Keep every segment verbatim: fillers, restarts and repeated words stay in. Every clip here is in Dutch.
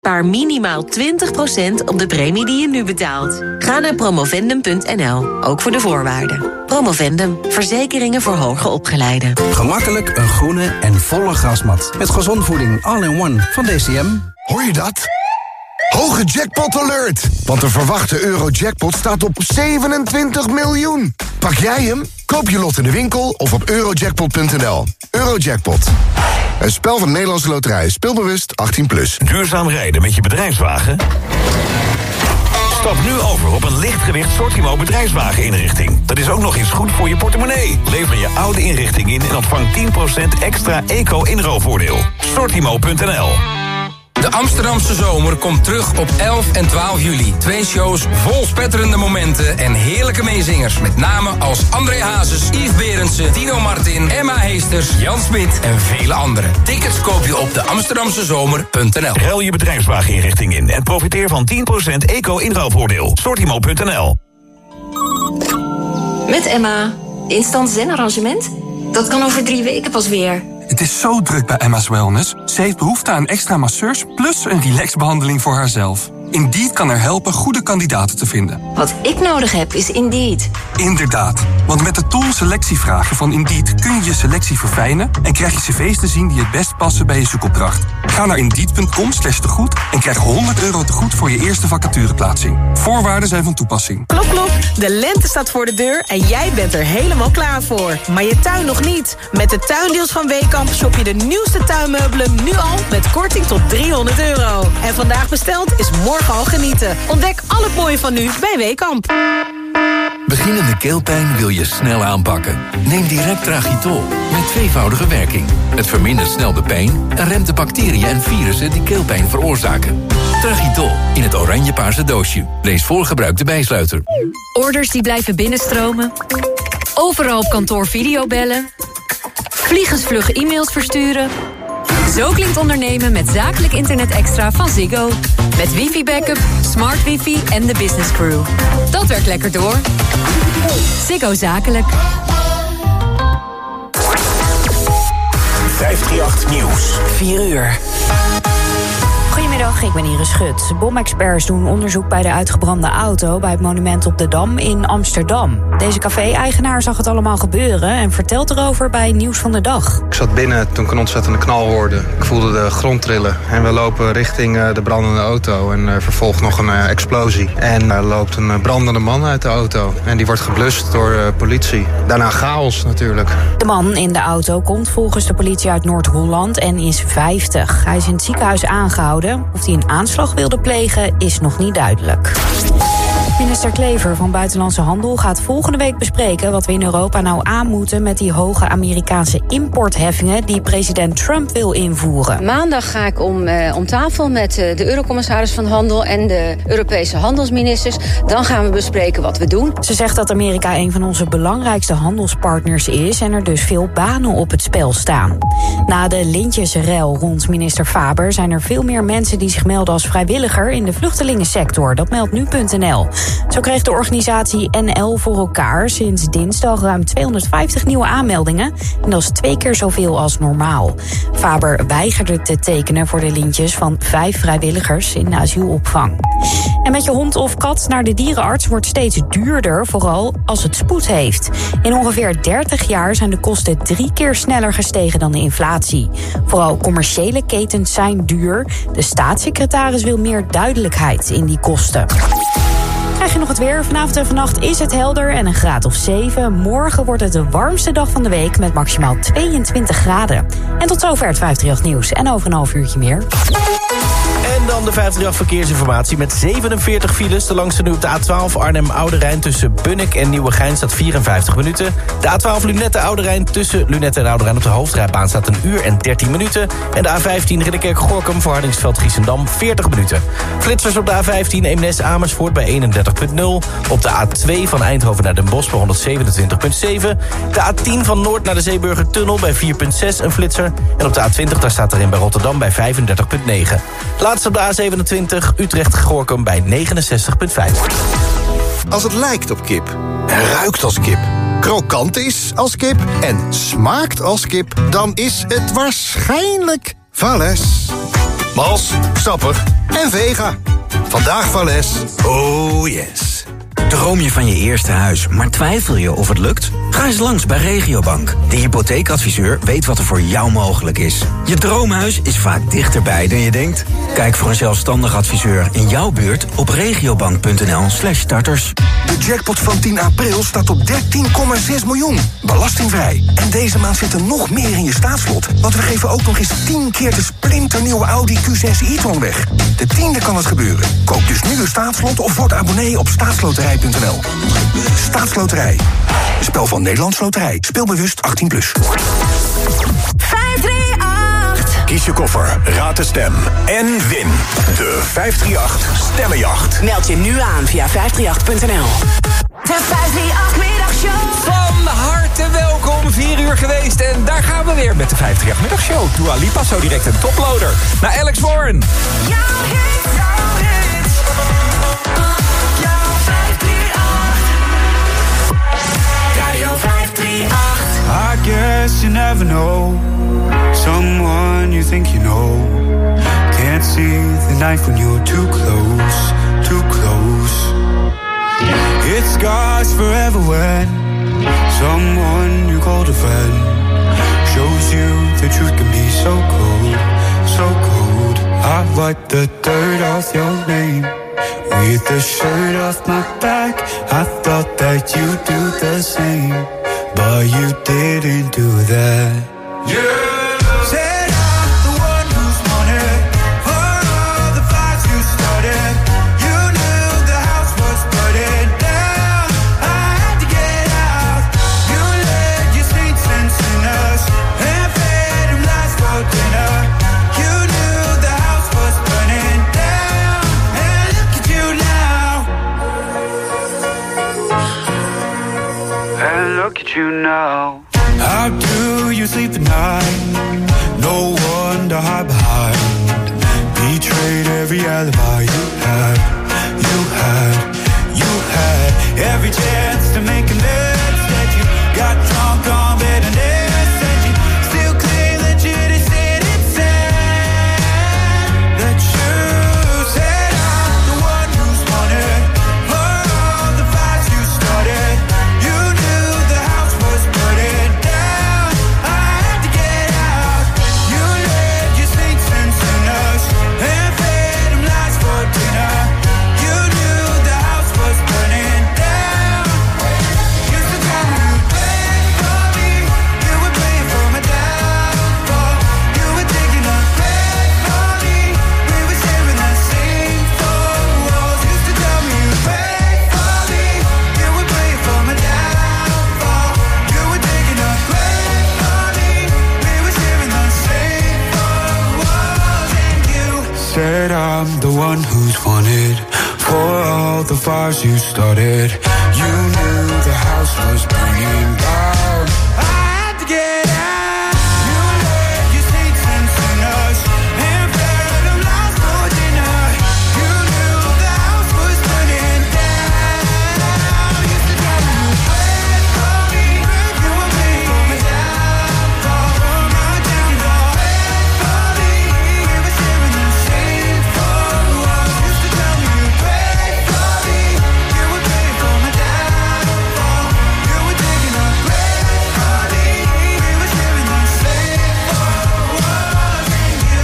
Spaar minimaal twintig procent op de premie die je nu betaalt. Ga naar promovendum punt n l, ook voor de voorwaarden. Promovendum, verzekeringen voor hoger opgeleiden. Gemakkelijk een groene en volle grasmat. Met gezondvoeding all-in-one van D C M. Hoor je dat? Hoge jackpot alert! Want de verwachte Eurojackpot staat op zevenentwintig miljoen. Pak jij hem? Koop je lot in de winkel of op eurojackpot punt n l. Eurojackpot. Een spel van de Nederlandse Loterij. Speelbewust achttien plus. Duurzaam rijden met je bedrijfswagen? Stap nu over op een lichtgewicht Sortimo bedrijfswageninrichting. Dat is ook nog eens goed voor je portemonnee. Lever je oude inrichting in en ontvang tien procent extra eco-inruilvoordeel. Sortimo punt n l. De Amsterdamse zomer komt terug op elf en twaalf juli. Twee shows vol spetterende momenten en heerlijke meezingers. Met namen als André Hazes, Yves Berendsen, Tino Martin, Emma Heesters, Jan Smit en vele anderen. Tickets koop je op de amsterdamsezomer punt n l. Ruil je bedrijfswageninrichting in en profiteer van tien procent eco-inruilvoordeel. Sortimo punt n l. Met Emma. Instant zen-arrangement? Dat kan over drie weken pas weer. Het is zo druk bij Emma's Wellness. Ze heeft behoefte aan extra masseurs plus een relaxbehandeling voor haarzelf. Indeed kan er helpen goede kandidaten te vinden. Wat ik nodig heb is Indeed. Inderdaad, want met de tool selectievragen van Indeed kun je je selectie verfijnen en krijg je cv's te zien die het best passen bij je zoekopdracht. Ga naar indeed punt com slash tegoed en krijg honderd euro tegoed voor je eerste vacatureplaatsing. Voorwaarden zijn van toepassing. Klop, klop. De lente staat voor de deur en jij bent er helemaal klaar voor. Maar je tuin nog niet. Met de tuindeals van Weekamp shop je de nieuwste tuinmeubelen nu al met korting tot driehonderd euro. En vandaag besteld is morgen al genieten. Ontdek al het mooie van nu bij Weekamp. Beginnende keelpijn wil je snel aanpakken. Neem direct Tragitol met tweevoudige werking. Het vermindert snel de pijn en remt de bacteriën en virussen die keelpijn veroorzaken. Tragitol in het oranje-paarse doosje. Lees voor gebruik de bijsluiter. Orders die blijven binnenstromen. Overal op kantoor videobellen. Vliegensvlug e-mails versturen. Zo klinkt ondernemen met zakelijk internet extra van Ziggo. Met wifi-backup, smart wifi en de business crew. Dat werkt lekker door. Ziggo Zakelijk. vijfhonderdachttien Nieuws. vier uur. Goedemiddag, ik ben Iris Schut. Bomexperts doen onderzoek bij de uitgebrande auto bij het monument op de Dam in Amsterdam. Deze café-eigenaar zag het allemaal gebeuren en vertelt erover bij Nieuws van de Dag. Ik zat binnen toen ik een ontzettende knal hoorde. Ik voelde de grond trillen en we lopen richting de brandende auto en uh, vervolgt nog een uh, explosie. En er uh, loopt een uh, brandende man uit de auto en die wordt geblust door uh, politie. Daarna chaos natuurlijk. De man in de auto komt volgens de politie uit Noord-Holland en is vijftig. Hij is in het ziekenhuis aangehouden. Of hij een aanslag wilde plegen is nog niet duidelijk. Minister Klever van Buitenlandse Handel gaat volgende week bespreken wat we in Europa nou aan moeten met die hoge Amerikaanse importheffingen die president Trump wil invoeren. Maandag ga ik om, uh, om tafel met uh, de Eurocommissaris van Handel en de Europese handelsministers. Dan gaan we bespreken wat we doen. Ze zegt dat Amerika een van onze belangrijkste handelspartners is en er dus veel banen op het spel staan. Na de lintjesrel rond minister Faber zijn er veel meer mensen die zich melden als vrijwilliger in de vluchtelingensector. Dat meldt nu punt n l. Zo kreeg de organisatie N L voor elkaar sinds dinsdag ruim tweehonderdvijftig nieuwe aanmeldingen. En dat is twee keer zoveel als normaal. Faber weigerde te tekenen voor de lintjes van vijf vrijwilligers in de asielopvang. En met je hond of kat naar de dierenarts wordt steeds duurder, vooral als het spoed heeft. In ongeveer dertig jaar zijn de kosten drie keer sneller gestegen dan de inflatie. Vooral commerciële ketens zijn duur. De staatssecretaris wil meer duidelijkheid in die kosten. Krijg je nog het weer. Vanavond en vannacht is het helder en een graad of zeven. Morgen wordt het de warmste dag van de week met maximaal tweeëntwintig graden. En tot zover het vijfhonderdachttien nieuws. En over een half uurtje meer. En dan de vijfhonderdachttien verkeersinformatie met zevenenveertig files. De langste nu op de A twaalf Arnhem-Oude Rijn tussen Bunnik en Nieuwegein staat vierenvijftig minuten. De A twaalf Lunetten-Oude Rijn tussen Lunetten en Oude Rijn op de hoofdrijbaan staat een uur en dertien minuten. En de A vijftien Ridderkerk-Gorkum voor Hardingsveld-Giessendam veertig minuten. Flitsers op de A vijftien Eemnes-Amersfoort bij eenendertig komma nul. Op de A twee van Eindhoven naar Den Bosch bij honderdzevenentwintig komma zeven. De A tien van Noord naar de Zeeburgertunnel bij vier komma zes een flitser. En op de A twintig daar staat erin bij Rotterdam bij vijfendertig komma negen. Laatst op de A zevenentwintig Utrecht-Gorkum bij negenenzestig komma vijf. Als het lijkt op kip en ruikt als kip, krokant is als kip en smaakt als kip, dan is het waarschijnlijk Vales. Mals, sappig en vega. Vandaag van Les. Oh yes. Droom je van je eerste huis, maar twijfel je of het lukt? Ga eens langs bij Regiobank. De hypotheekadviseur weet wat er voor jou mogelijk is. Je droomhuis is vaak dichterbij dan je denkt. Kijk voor een zelfstandig adviseur in jouw buurt op regiobank.nl slash starters. De jackpot van tien april staat op dertien komma zes miljoen. Belastingvrij. En deze maand zit er nog meer in je staatslot. Want we geven ook nog eens tien keer de splinternieuwe Audi Q zes e-tron weg. De tiende kan het gebeuren. Koop dus nu een staatslot of word abonnee op staatsloterij punt n l. Staatsloterij. Spel van Nederlands Loterij. Speelbewust achttien plus. vijf drie acht. Kies je koffer, raad de stem en win de vijf drie acht Stemmenjacht. Meld je nu aan via vijf drie acht punt n l. De vijf drie acht Middagshow. Van harte welkom, vier uur geweest. En daar gaan we weer met de vijf drie acht Middagshow. Dua Lipa, zo direct een toploader. Naar Alex Warren. Jouw hit, jouw hit. Jouw vijf drie acht. Radio vijf drie acht. I guess you never know someone you think you know. Can't see the knife when you're too close, too close. It scars forever when someone you called a friend shows you the truth can be so cold, so cold. I wipe the dirt off your name with the shirt off my back. I thought that you'd do the same, but you didn't do that. Yeah. Said I'm the one who's wanted for all the fights you started. You knew the house was burning down. I had to get out. You led your saints and sinners and fed them lies for dinner. You knew the house was burning down. And look at you now. And look at you now. How do you sleep at night? No one to hide behind. Betrayed every alibi you had, you had, you had. Every chance to make amends that you got drunk on bitterness. And you still claim that you just didn't say that you said I'm the one who's wanted for all the fights you started. You knew the house was burning. Said I'm the one who's wanted for all the fires you started. You knew the house was burning down. I had to get out. You led your saints and sinners and fed them lies for dinner. You knew the house was burning down. Used to tell me you prayed for me. You were praying for my downfall, for my downfall. Prayed for me. We were sharing the same four walls. Used to tell me you prayed for me. You were praying for my downfall. You were digging a grave for me. We were sharing the same four walls. And you.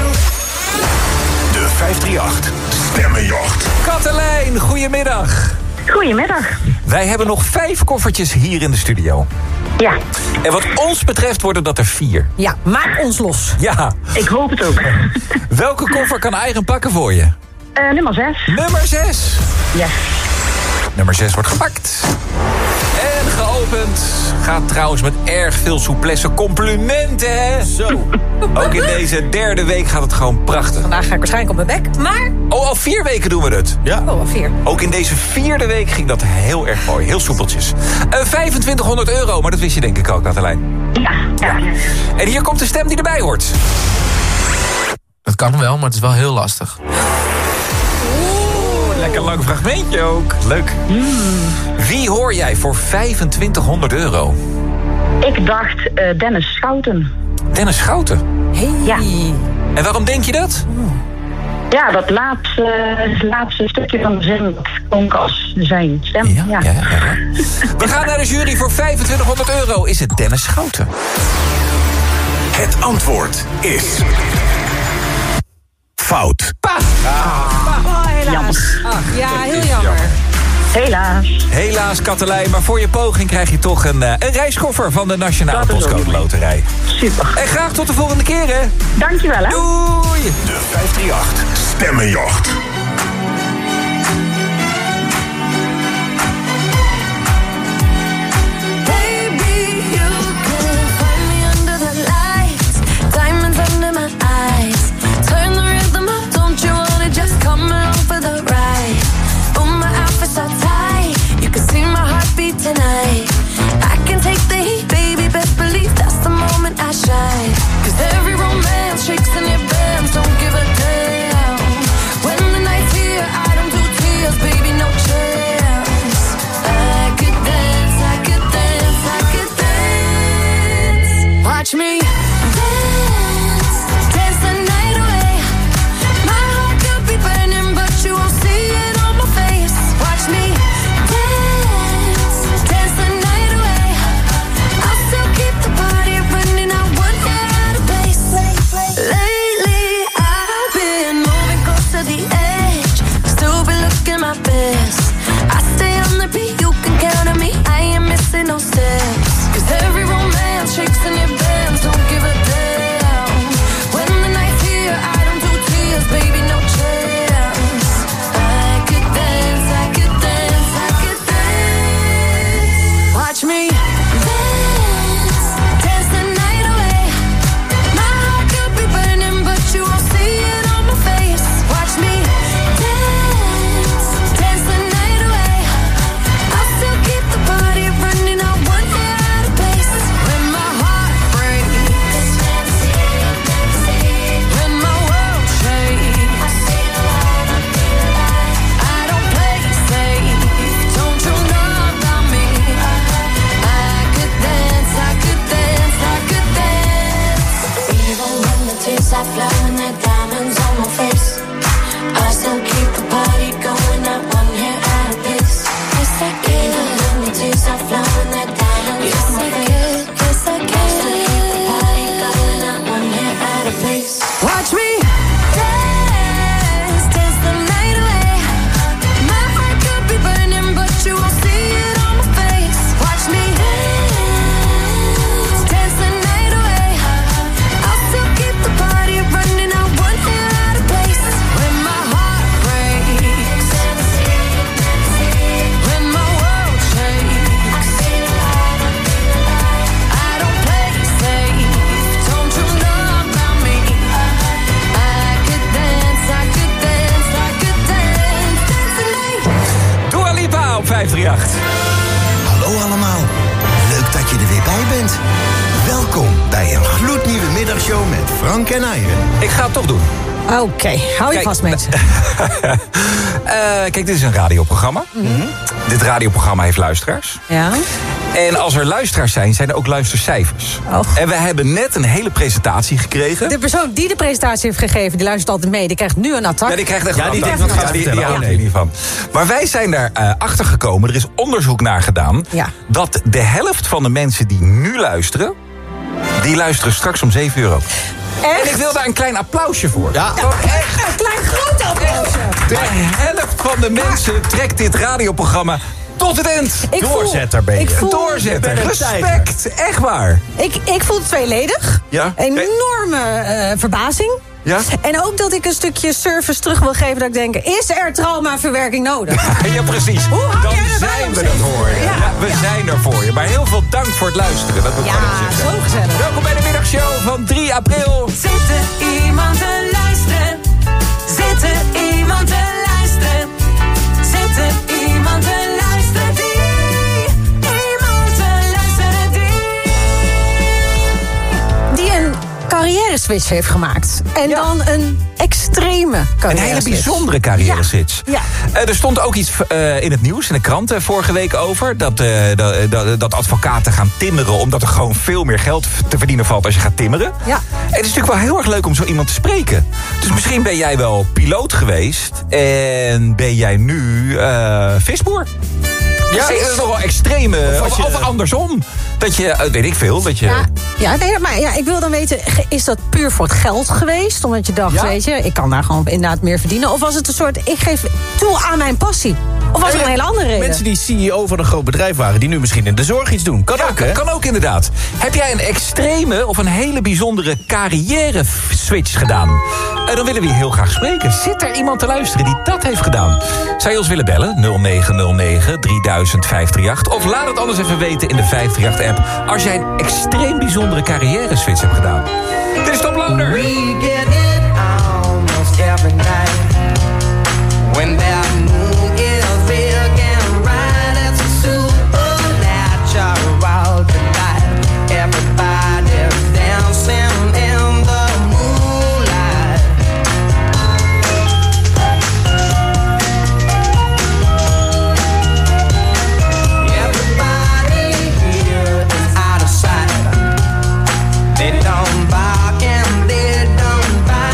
De vijf drie acht Stemmenjacht. Katelijn, goedemiddag. Goedemiddag. Wij hebben nog vijf koffertjes hier in de studio. Ja. En wat ons betreft worden dat er vier. Ja, maak ons los. Ja. Ik hoop het ook. Welke koffer kan eigen pakken voor je? Uh, nummer zes. Nummer zes. Ja. Nummer zes wordt gepakt. En geopend. Gaat trouwens met erg veel souplesse. Complimenten, hè? Zo. Ook in deze derde week gaat het gewoon prachtig. Vandaag ga ik waarschijnlijk op mijn bek, maar... Oh, al vier weken doen we het. Ja. Oh, al vier. Ook in deze vierde week ging dat heel erg mooi. Heel soepeltjes. Uh, vijfentwintighonderd euro, maar dat wist je denk ik al, Katelijn. Ja, ja. En hier komt de stem die erbij hoort. Dat kan wel, maar het is wel heel lastig. Oeh, lekker lang fragmentje ook. Leuk. Mm. Wie hoor jij voor vijfentwintighonderd euro? Ik dacht uh, Dennis Schouten. Dennis Schouten? Hey. Ja. En waarom denk je dat? Ja, dat laatste, laatste stukje van de zin, dat klonk als zijn stem. Ja, ja. Ja, ja. We gaan naar de jury voor vijfentwintighonderd euro. Is het Dennis Schouten? Het antwoord is... fout. Pa! Ah. Oh, helaas. Ja, heel jammer. Helaas. Helaas, Katelijn, maar voor je poging krijg je toch een, uh, een reiskoffer van de Nationale Postcode Loterij. Super. En graag tot de volgende keer, hè. Dankjewel, hè. Doei. De vijfdrieëndertig Stemmenjacht. Tonight, I can take the heat, baby. Best believe that's the moment I shine. 'Cause every romance shakes in your bands, don't give a damn. When the night's here, I don't do tears, baby, no chance. I could dance, I could dance, I could dance. Watch me dance, dance the night away. My heart could be burning, but you won't see it on my face. Watch me no steps. 'Cause every romance shakes in your bands, don't give a damn. When the night's here, I don't do tears, baby, no chance. I could dance, I could dance, I could dance. Watch me dance, dance the night away. My heart could be burning, but you won't see it on my face. Watch me dance, dance the night away. I'll still keep the party running. I fly when there diamonds on my face. I still keep the party going, not one hair out of place. Yes, I can. Even when the tears I fly when there diamonds yes, on my I face. Can. Yes, I can. I still keep the party going, not one hair out of place. Watch me dance, dance the night away. My heart could be burning, but you won't see it on my face. Watch me dance, dance the night away. I'll still keep the party running, out one hair out of place. When my heart breaks, when my world shakes, I don't play safe, don't you know about me? I could dance, I could dance, I could dance, dance the night. Dua Lipa op vijfdrieëntacht. Hallo allemaal, leuk dat je er weer bij bent. Welkom bij een gloednieuwe middagshow met Frank en Iron. Ik ga het toch doen. Oké, okay, hou je kijk, vast, mensen. uh, kijk, dit is een radioprogramma. Mm-hmm. Dit radioprogramma heeft luisteraars. Ja. En als er luisteraars zijn, zijn er ook luistercijfers. Oh. En we hebben net een hele presentatie gekregen. De persoon die de presentatie heeft gegeven, die luistert altijd mee. Die krijgt nu een attack. Ja, die krijgt echt ja, een die attack. denkt wat Ja, die, die, die houden ja. er niet van. Maar wij zijn daar uh, achter gekomen. Er is onderzoek naar gedaan. Ja. Dat de helft van de mensen die nu luisteren, die luisteren straks om zeven euro. Echt? En ik wil daar een klein applausje voor. Ja. Ja, echt een klein groot applausje. De helft van de mensen trekt dit radioprogramma tot het eind. Ik Doorzetter voel, ben je. Ik voel, Doorzetter. Je bent een Respect. Echt waar. Ik, ik voel het tweeledig. Ja. Enorme uh, verbazing. Ja? En ook dat ik een stukje service terug wil geven. Dat ik denk, is er traumaverwerking nodig? Ja, precies. Hoe hou Dan jij erbij zijn om we zeven er voor je. uur? Ja, Ja, we ja. zijn er voor je. Maar heel veel dank voor het luisteren. Dat wil ik Ja, wel even zeggen. zo gezellig. Welkom bij de middagshow van drie april. Zit er iemand te luisteren? Zit er iemand te luisteren? Zit er iemand te luisteren die? Iemand te luisteren die? Die een carrière carrière-switch heeft gemaakt. En ja. dan een extreme carrière-switch. Een hele bijzondere carrière-switch. Ja. Ja. Uh, er stond ook iets uh, in het nieuws, in de krant uh, vorige week over... Dat, uh, dat, dat, dat advocaten gaan timmeren... omdat er gewoon veel meer geld te verdienen valt als je gaat timmeren. Ja. En het is natuurlijk wel heel erg leuk om zo iemand te spreken. Dus misschien ben jij wel piloot geweest... en ben jij nu uh, visboer. Ja, dat is toch wel extreme. Of, of, of andersom. Dat je, weet ik veel, dat je... Ja, ja, nee, maar ja, ik wil dan weten, is dat puur voor het geld geweest? Omdat je dacht, ja? weet je, ik kan daar gewoon inderdaad meer verdienen. Of was het een soort, ik geef toe aan mijn passie? Of was er een hele andere reden? Mensen die C E O van een groot bedrijf waren... die nu misschien in de zorg iets doen. Kan ja, ook, hè? Kan ook, inderdaad. Heb jij een extreme of een hele bijzondere carrière-switch gedaan? Uh, dan willen we je heel graag spreken. Zit er iemand te luisteren die dat heeft gedaan? Zou je ons willen bellen? nul negen nul negen drie duizend vijf drie acht. Of laat het anders even weten in de vijf drie acht-app... als jij een extreem bijzondere carrière-switch hebt gedaan. Dit is Top Loader. We get it almost every night. When that moon is big and bright, it's a supernatural tonight. Everybody's dancing in the moonlight. Everybody here is out of sight. They don't bark and they don't bite.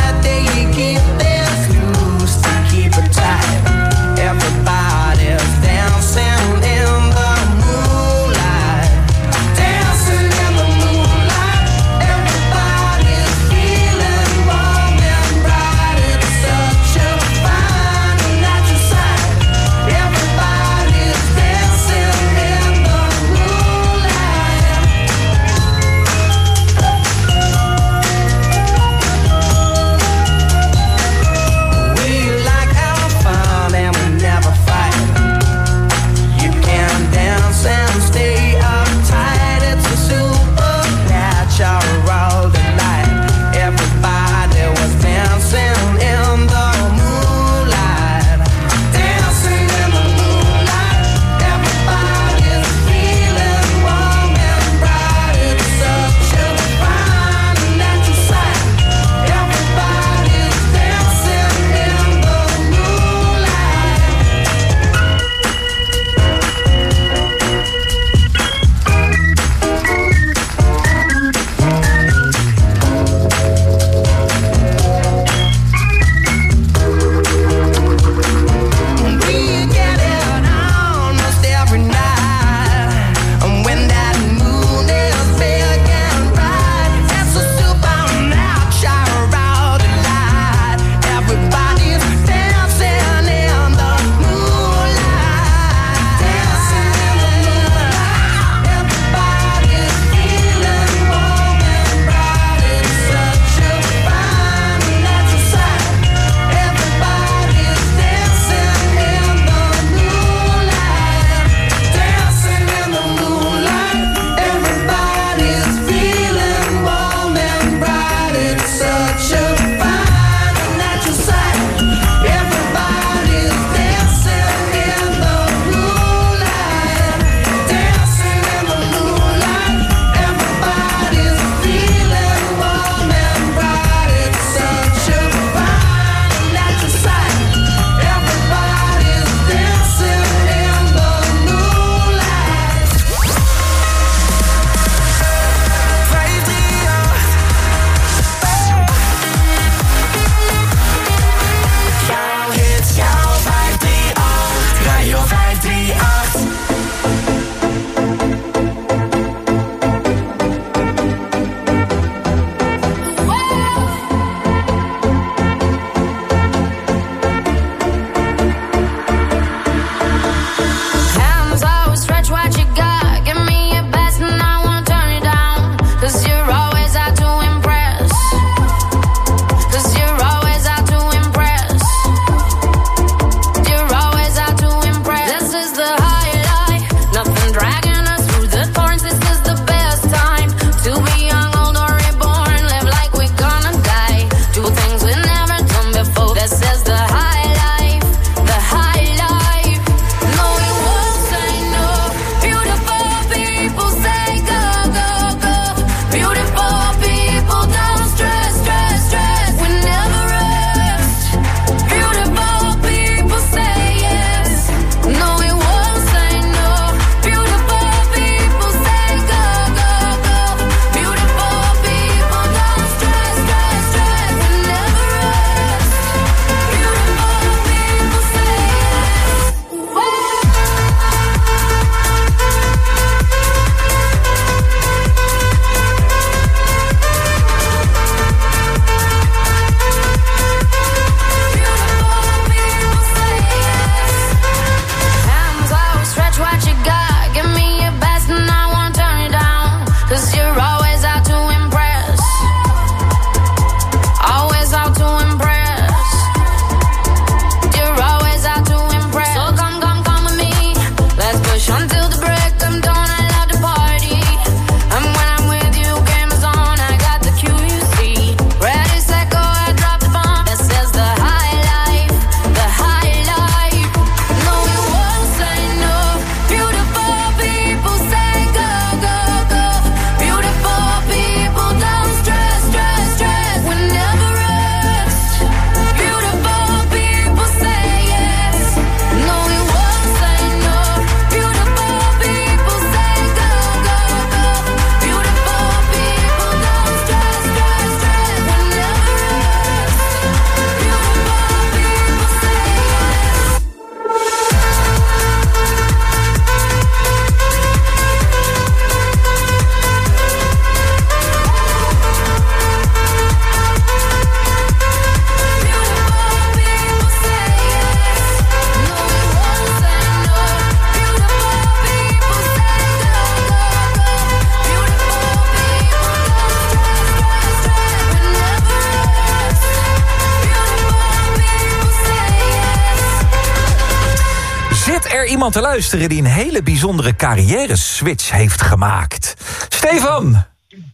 zit er iemand te luisteren die een hele bijzondere carrière-switch heeft gemaakt. Stefan!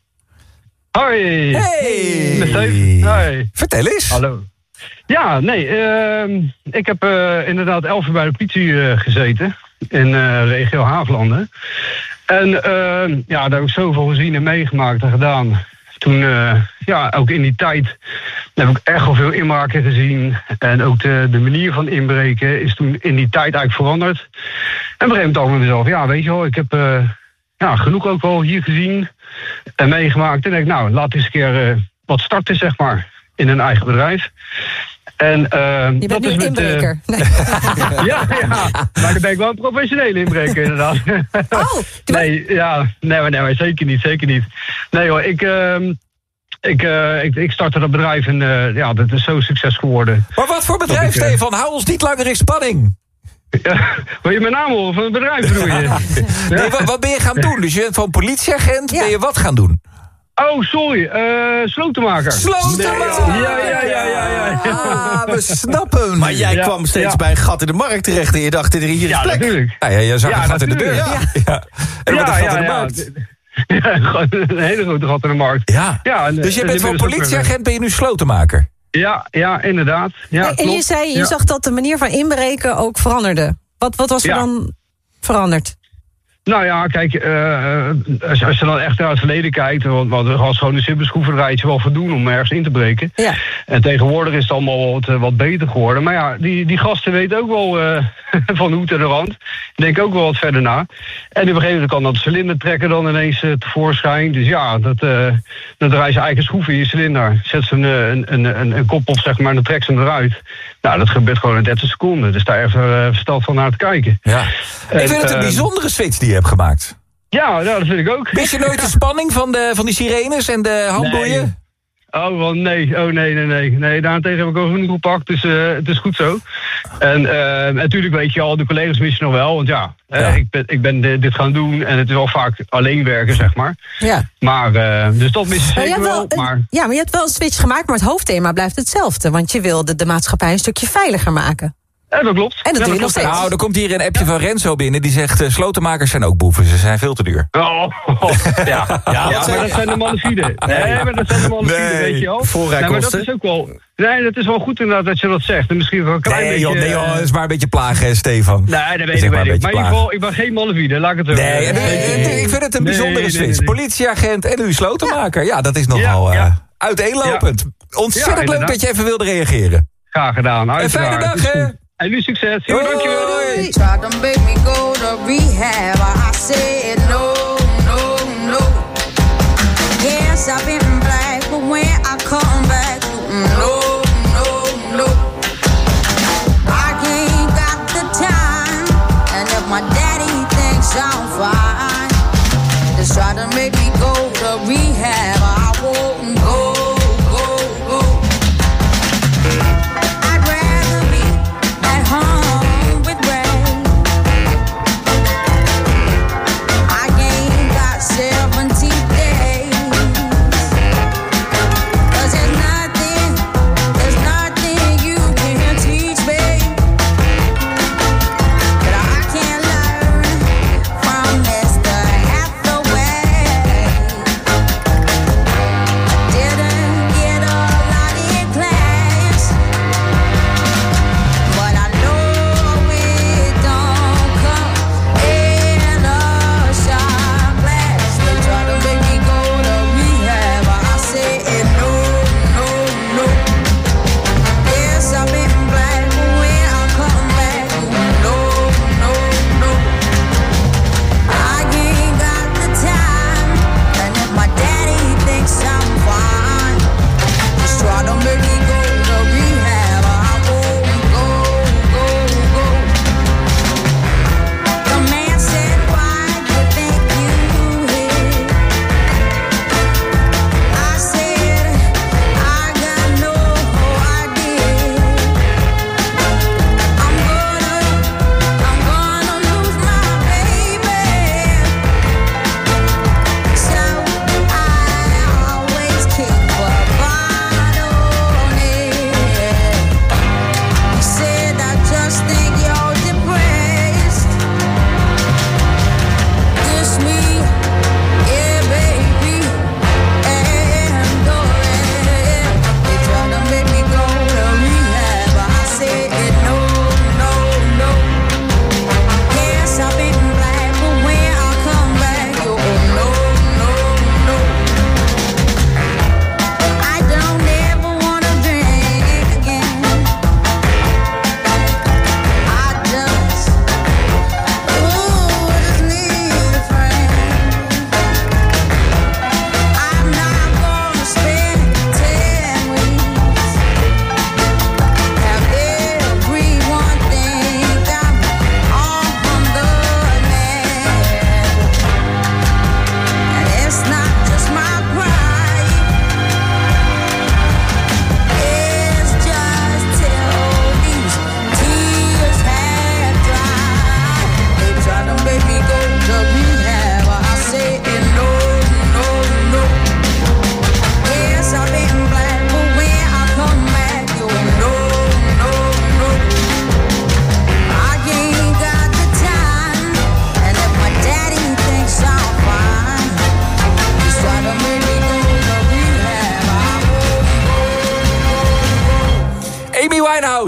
Hoi! Hey! Met Steve. Hoi. Vertel eens. Hallo. Ja, nee, uh, ik heb uh, inderdaad elf jaar bij de politie uh, gezeten. In uh, regio Haaglanden. En uh, ja, daar heb ik zoveel gezien en meegemaakt en gedaan. Toen, uh, ja, ook in die tijd heb ik echt wel veel inbraken gezien. En ook de, de manier van inbreken is toen in die tijd eigenlijk veranderd. En op een gegeven moment dacht ik met mezelf, ja, weet je wel, ik heb uh, ja, genoeg ook wel hier gezien en meegemaakt. En denk ik, nou, laat eens een keer uh, wat starten, zeg maar, in een eigen bedrijf. En, uh, je bent dat nu is een met, inbreker. Uh, nee. ja, ja, maar dan ben ik wel een professionele inbreker, inderdaad. Oh, nee, ja, nee, maar, nee, maar zeker niet, zeker niet. Nee hoor, ik, uh, ik, uh, ik, ik startte dat bedrijf en uh, ja, dat is zo succes geworden. Maar wat voor bedrijf, ik, uh, Stefan? Hou ons niet langer in spanning. Ja, wil je mijn naam horen van het bedrijf, bedoel je? Ja. Nee, wat, wat ben je gaan doen? Dus je bent van politieagent, ja. Ben je wat gaan doen? Oh, sorry. Uh, slotenmaker. Slotenmaker! Nee, ja, ja, ja, ja, ja, ja. Ah, we snappen. Maar jij ja, kwam steeds ja. bij een gat in de markt terecht en je dacht, hier is ja, plek. Natuurlijk. Ja, ja, je zag ja, een gat in de deur. Ja. Ja. En ja, wat een gat ja, in de ja. markt. Ja, een hele grote gat in de markt. Ja. Ja, en, dus je en bent van politieagent, ben je nu slotenmaker? Ja, ja, inderdaad. Ja, en klopt. je zei, je ja. zag dat de manier van inbreken ook veranderde. Wat, wat was er ja. dan veranderd? Nou ja, kijk, uh, als, als je dan echt naar het verleden kijkt, want, want er was gewoon een simpele schroevendraaitje wel voldoen om ergens in te breken. Ja. En tegenwoordig is het allemaal wat, wat beter geworden. Maar ja, die, die gasten weten ook wel uh, van de hoed en de rand. Denk ook wel wat verder na. En op een gegeven moment kan dat cilinder trekken dan ineens uh, tevoorschijn. Dus ja, dat, uh, dan draai je eigen schroef in je cilinder. Zet ze een, een, een, een, een kop op, zeg maar, en dan trekt ze hem eruit. Nou, dat gebeurt gewoon in dertig seconden. Dus daar even uh, verstand van naar te kijken. Ja. En, ik vind het een uh, bijzondere switch die je hebt gemaakt. Ja, nou, dat vind ik ook. Mis je nooit de spanning van, de, van die sirenes en de handboeien? Nee. Oh, wel nee. Oh, nee, nee, nee. Nee, daarentegen heb ik ook genoeg gepakt, dus uh, het is goed zo. En uh, natuurlijk weet je al, de collega's missen nog wel, want ja, ja. Uh, ik ben, ik ben dit gaan doen en het is wel vaak alleen werken, zeg maar. Ja. Maar, uh, dus dat missen maar zeker wel. wel een, maar... Ja, maar je hebt wel een switch gemaakt, maar het hoofdthema blijft hetzelfde. Want je wilde de maatschappij een stukje veiliger maken. Ja, dat klopt. En dat ja, doe je nog steeds. Nou, er komt hier een appje van Renzo binnen. Die zegt, uh, slotenmakers zijn ook boeven. Ze zijn veel te duur. Oh, oh ja. ja, ja, ja maar dat zijn de malafide. Nee, maar dat zijn de malafide, nee, weet je wel. Voorrijkosten. Nee, maar dat is ook wel... Nee, dat is wel goed inderdaad dat je dat zegt. En misschien wel een klein nee, beetje... Joh, nee, joh, dat is maar een beetje plagen, hè, Stefan. Nee, dat weet ik, weet ik. Maar in ieder geval, ik ben geen malafide, laat ik het zo nee, nee, nee, nee, ik vind het een bijzondere nee, switch. Nee, nee, nee. Politieagent en nu slotenmaker. Ja, ja dat is nogal ja, ja. Uh, uiteenlopend. Ja. Ontzettend ja, leuk dat je even wilde reageren. Graag gedaan, uiteraard. Een fijne dag, hè. En nu succes. Yo, dankjewel. Tried to make me go to rehab. I said no, no, no. Yes, I've been black, but when I come back, no, no, no. I ain't got the time, and if my daddy thinks I'm fine, just try to make me go to rehab. I won't go.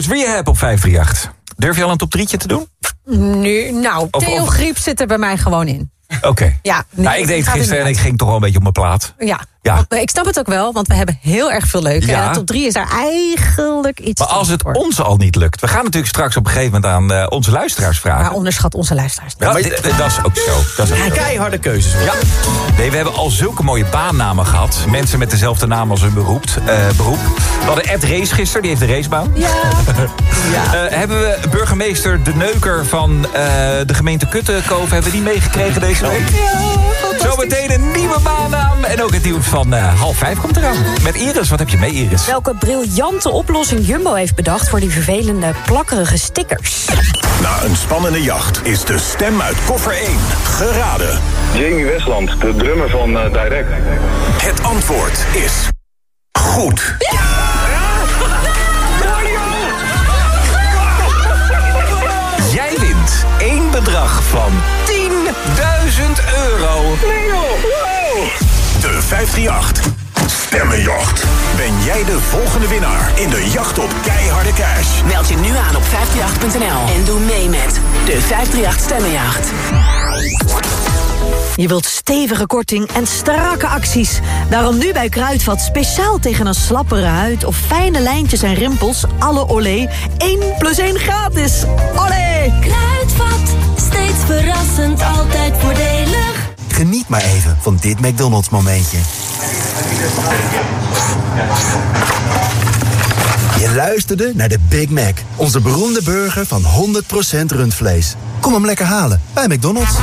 Rose, wie je hebt op vijf drie acht? Durf je al een top drietje te doen? Nu, nou, Of- Theo of- Griep zit er bij mij gewoon in. Oké. Okay. Ja, nee, nou, ik deed het gaat er gisteren en niet ik ging toch wel een beetje op mijn plaat. Ja, Ja. Want, eh, ik snap het ook wel, want we hebben heel erg veel leuke. Ja. En de top drie is daar eigenlijk iets Maar te als het voor. ons al niet lukt... we gaan natuurlijk straks op een gegeven moment aan uh, onze luisteraars vragen. Maar onderschat onze luisteraars. Ja, dit- dit- dat is ook zo. Dat is ook zo. Keiharde keuzes. Ja. Nee, we hebben al zulke mooie baannamen gehad. Mensen met dezelfde naam als hun beroep. Uh, beroep. We hadden Ed Race gisteren, die heeft een racebaan. Ja. ja. Uh, hebben we burgemeester De Neuker van uh, de gemeente Kuttenkoven... hebben we die meegekregen deze week? Ja, zometeen een nieuwe baannaam. En ook het nieuws van uh, half vijf komt eraan. Met Iris, wat heb je mee, Iris? Welke briljante oplossing Jumbo heeft bedacht voor die vervelende plakkerige stickers. Na een spannende jacht is de stem uit koffer één geraden. Jamie Westland, de drummer van uh, Direct. Het antwoord is goed. Jij wint één bedrag van tienduizend euro. Nee joh, wow. De vijf drie acht Stemmenjacht. Ben jij de volgende winnaar in de jacht op keiharde cash? Meld je nu aan op vijf drie acht punt n l en doe mee met de vijf drie acht Stemmenjacht. Je wilt stevige korting en strakke acties. Daarom nu bij Kruidvat speciaal tegen een slappere huid... of fijne lijntjes en rimpels, alle Olé, één plus één gratis. Olé! Kruidvat, steeds verrassend, altijd voordelig. Geniet maar even van dit McDonald's momentje. Je luisterde naar de Big Mac, onze beroemde burger van honderd procent rundvlees. Kom hem lekker halen bij McDonald's.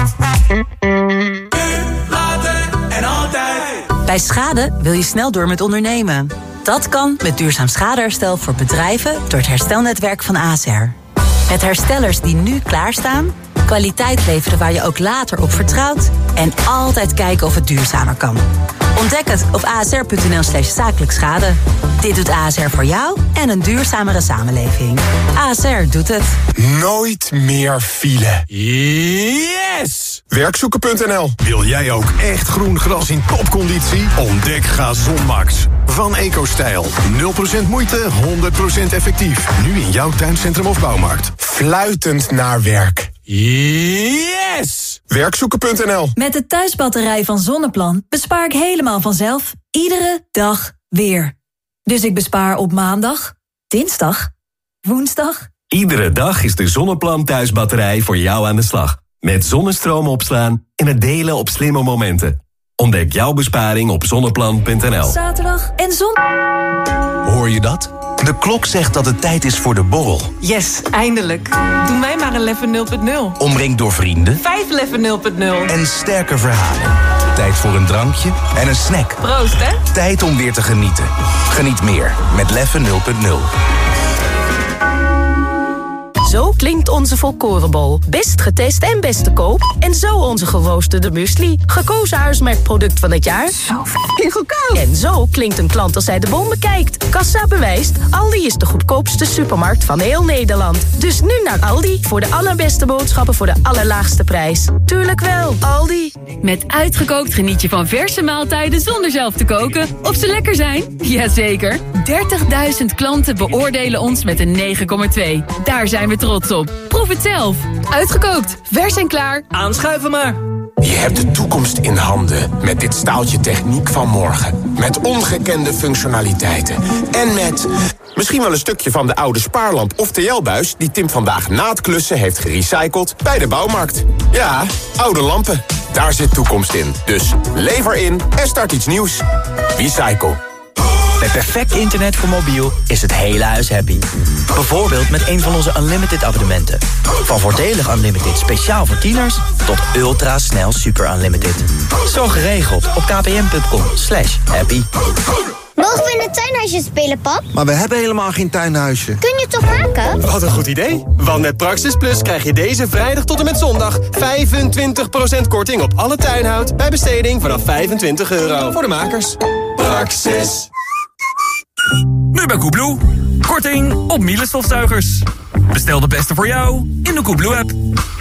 Bij schade wil je snel door met ondernemen. Dat kan met duurzaam schadeherstel voor bedrijven door het herstelnetwerk van A S R. Met herstellers die nu klaarstaan, kwaliteit leveren waar je ook later op vertrouwt en altijd kijken of het duurzamer kan. Ontdek het op a s r punt n l slash zakelijk schade. Dit doet A S R voor jou en een duurzamere samenleving. A S R doet het. Nooit meer file. Yes! Werkzoeken punt n l. Wil jij ook echt groen gras in topconditie? Ontdek Gazonmax. Van EcoStijl. nul procent moeite, honderd procent effectief. Nu in jouw tuincentrum of bouwmarkt. Fluitend naar werk. Yes! Werkzoeken punt n l. Met de thuisbatterij van Zonneplan bespaar ik helemaal vanzelf. Iedere dag weer. Dus ik bespaar op maandag, dinsdag, woensdag. Iedere dag is de Zonneplan thuisbatterij voor jou aan de slag. Met zonnestroom opslaan en het delen op slimme momenten. Ontdek jouw besparing op zonneplan punt n l. Zaterdag en zon. Hoor je dat? De klok zegt dat het tijd is voor de borrel. Yes, eindelijk. Doe mij maar een Leffe nul punt nul. Omringd door vrienden Vijf Leffe nul punt nul. en sterke verhalen. Tijd voor een drankje en een snack. Proost, hè? Tijd om weer te genieten. Geniet meer met Leffe nul punt nul. Zo klinkt onze volkorenbol. Best getest en best te koop. En zo onze geroosterde muesli. Gekozen huismerkproduct van het jaar. Zo goedkoop. En zo klinkt een klant als hij de bon bekijkt. Kassa bewijst, Aldi is de goedkoopste supermarkt van heel Nederland. Dus nu naar Aldi voor de allerbeste boodschappen voor de allerlaagste prijs. Tuurlijk wel, Aldi. Met Uitgekookt geniet je van verse maaltijden zonder zelf te koken. Of ze lekker zijn? Jazeker. dertigduizend klanten beoordelen ons met een negen komma twee. Daar zijn we trots op. Proef het zelf. Uitgekookt. Vers en klaar. Aanschuiven maar. Je hebt de toekomst in handen met dit staaltje techniek van morgen. Met ongekende functionaliteiten. En met misschien wel een stukje van de oude spaarlamp of T L-buis... die Tim vandaag na het klussen heeft gerecycled bij de bouwmarkt. Ja, oude lampen. Daar zit toekomst in. Dus lever in en start iets nieuws. Recycle. Met perfect internet voor mobiel is het hele huis happy. Bijvoorbeeld met een van onze Unlimited abonnementen. Van voordelig Unlimited speciaal voor tieners tot ultra snel super Unlimited. Zo geregeld op kpn.com slash happy. Mogen we in het tuinhuisje spelen, pap? Maar we hebben helemaal geen tuinhuisje. Kun je het toch maken? Wat een goed idee. Want met Praxis Plus krijg je deze vrijdag tot en met zondag... vijfentwintig procent korting op alle tuinhout bij besteding vanaf vijfentwintig euro. Voor de makers. Praxis. Nu bij Koebloe. Korting op Miele stofzuigers. Bestel de beste voor jou in de Koebloe-app.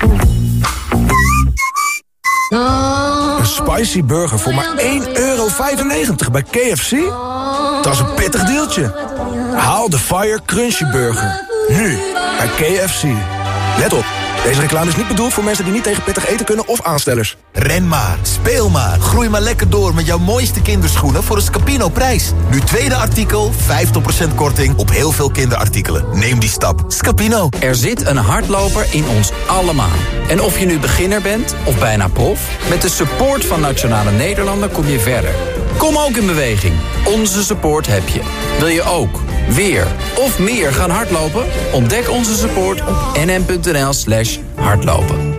Een spicy burger voor maar één euro vijfennegentig bij K F C? Dat is een pittig deeltje. Haal de Fire Crunchy Burger. Nu, bij K F C. Let op, deze reclame is niet bedoeld voor mensen die niet tegen pittig eten kunnen of aanstellers. Ren maar, speel maar, groei maar lekker door met jouw mooiste kinderschoenen voor een Scapino-prijs. Nu tweede artikel, vijftig procent korting op heel veel kinderartikelen. Neem die stap. Scapino. Er zit een hardloper in ons allemaal. En of je nu beginner bent of bijna prof, met de support van Nationale Nederlanden kom je verder. Kom ook in beweging. Onze support heb je. Wil je ook weer of meer gaan hardlopen? Ontdek onze support op nm.nl slash hardlopen.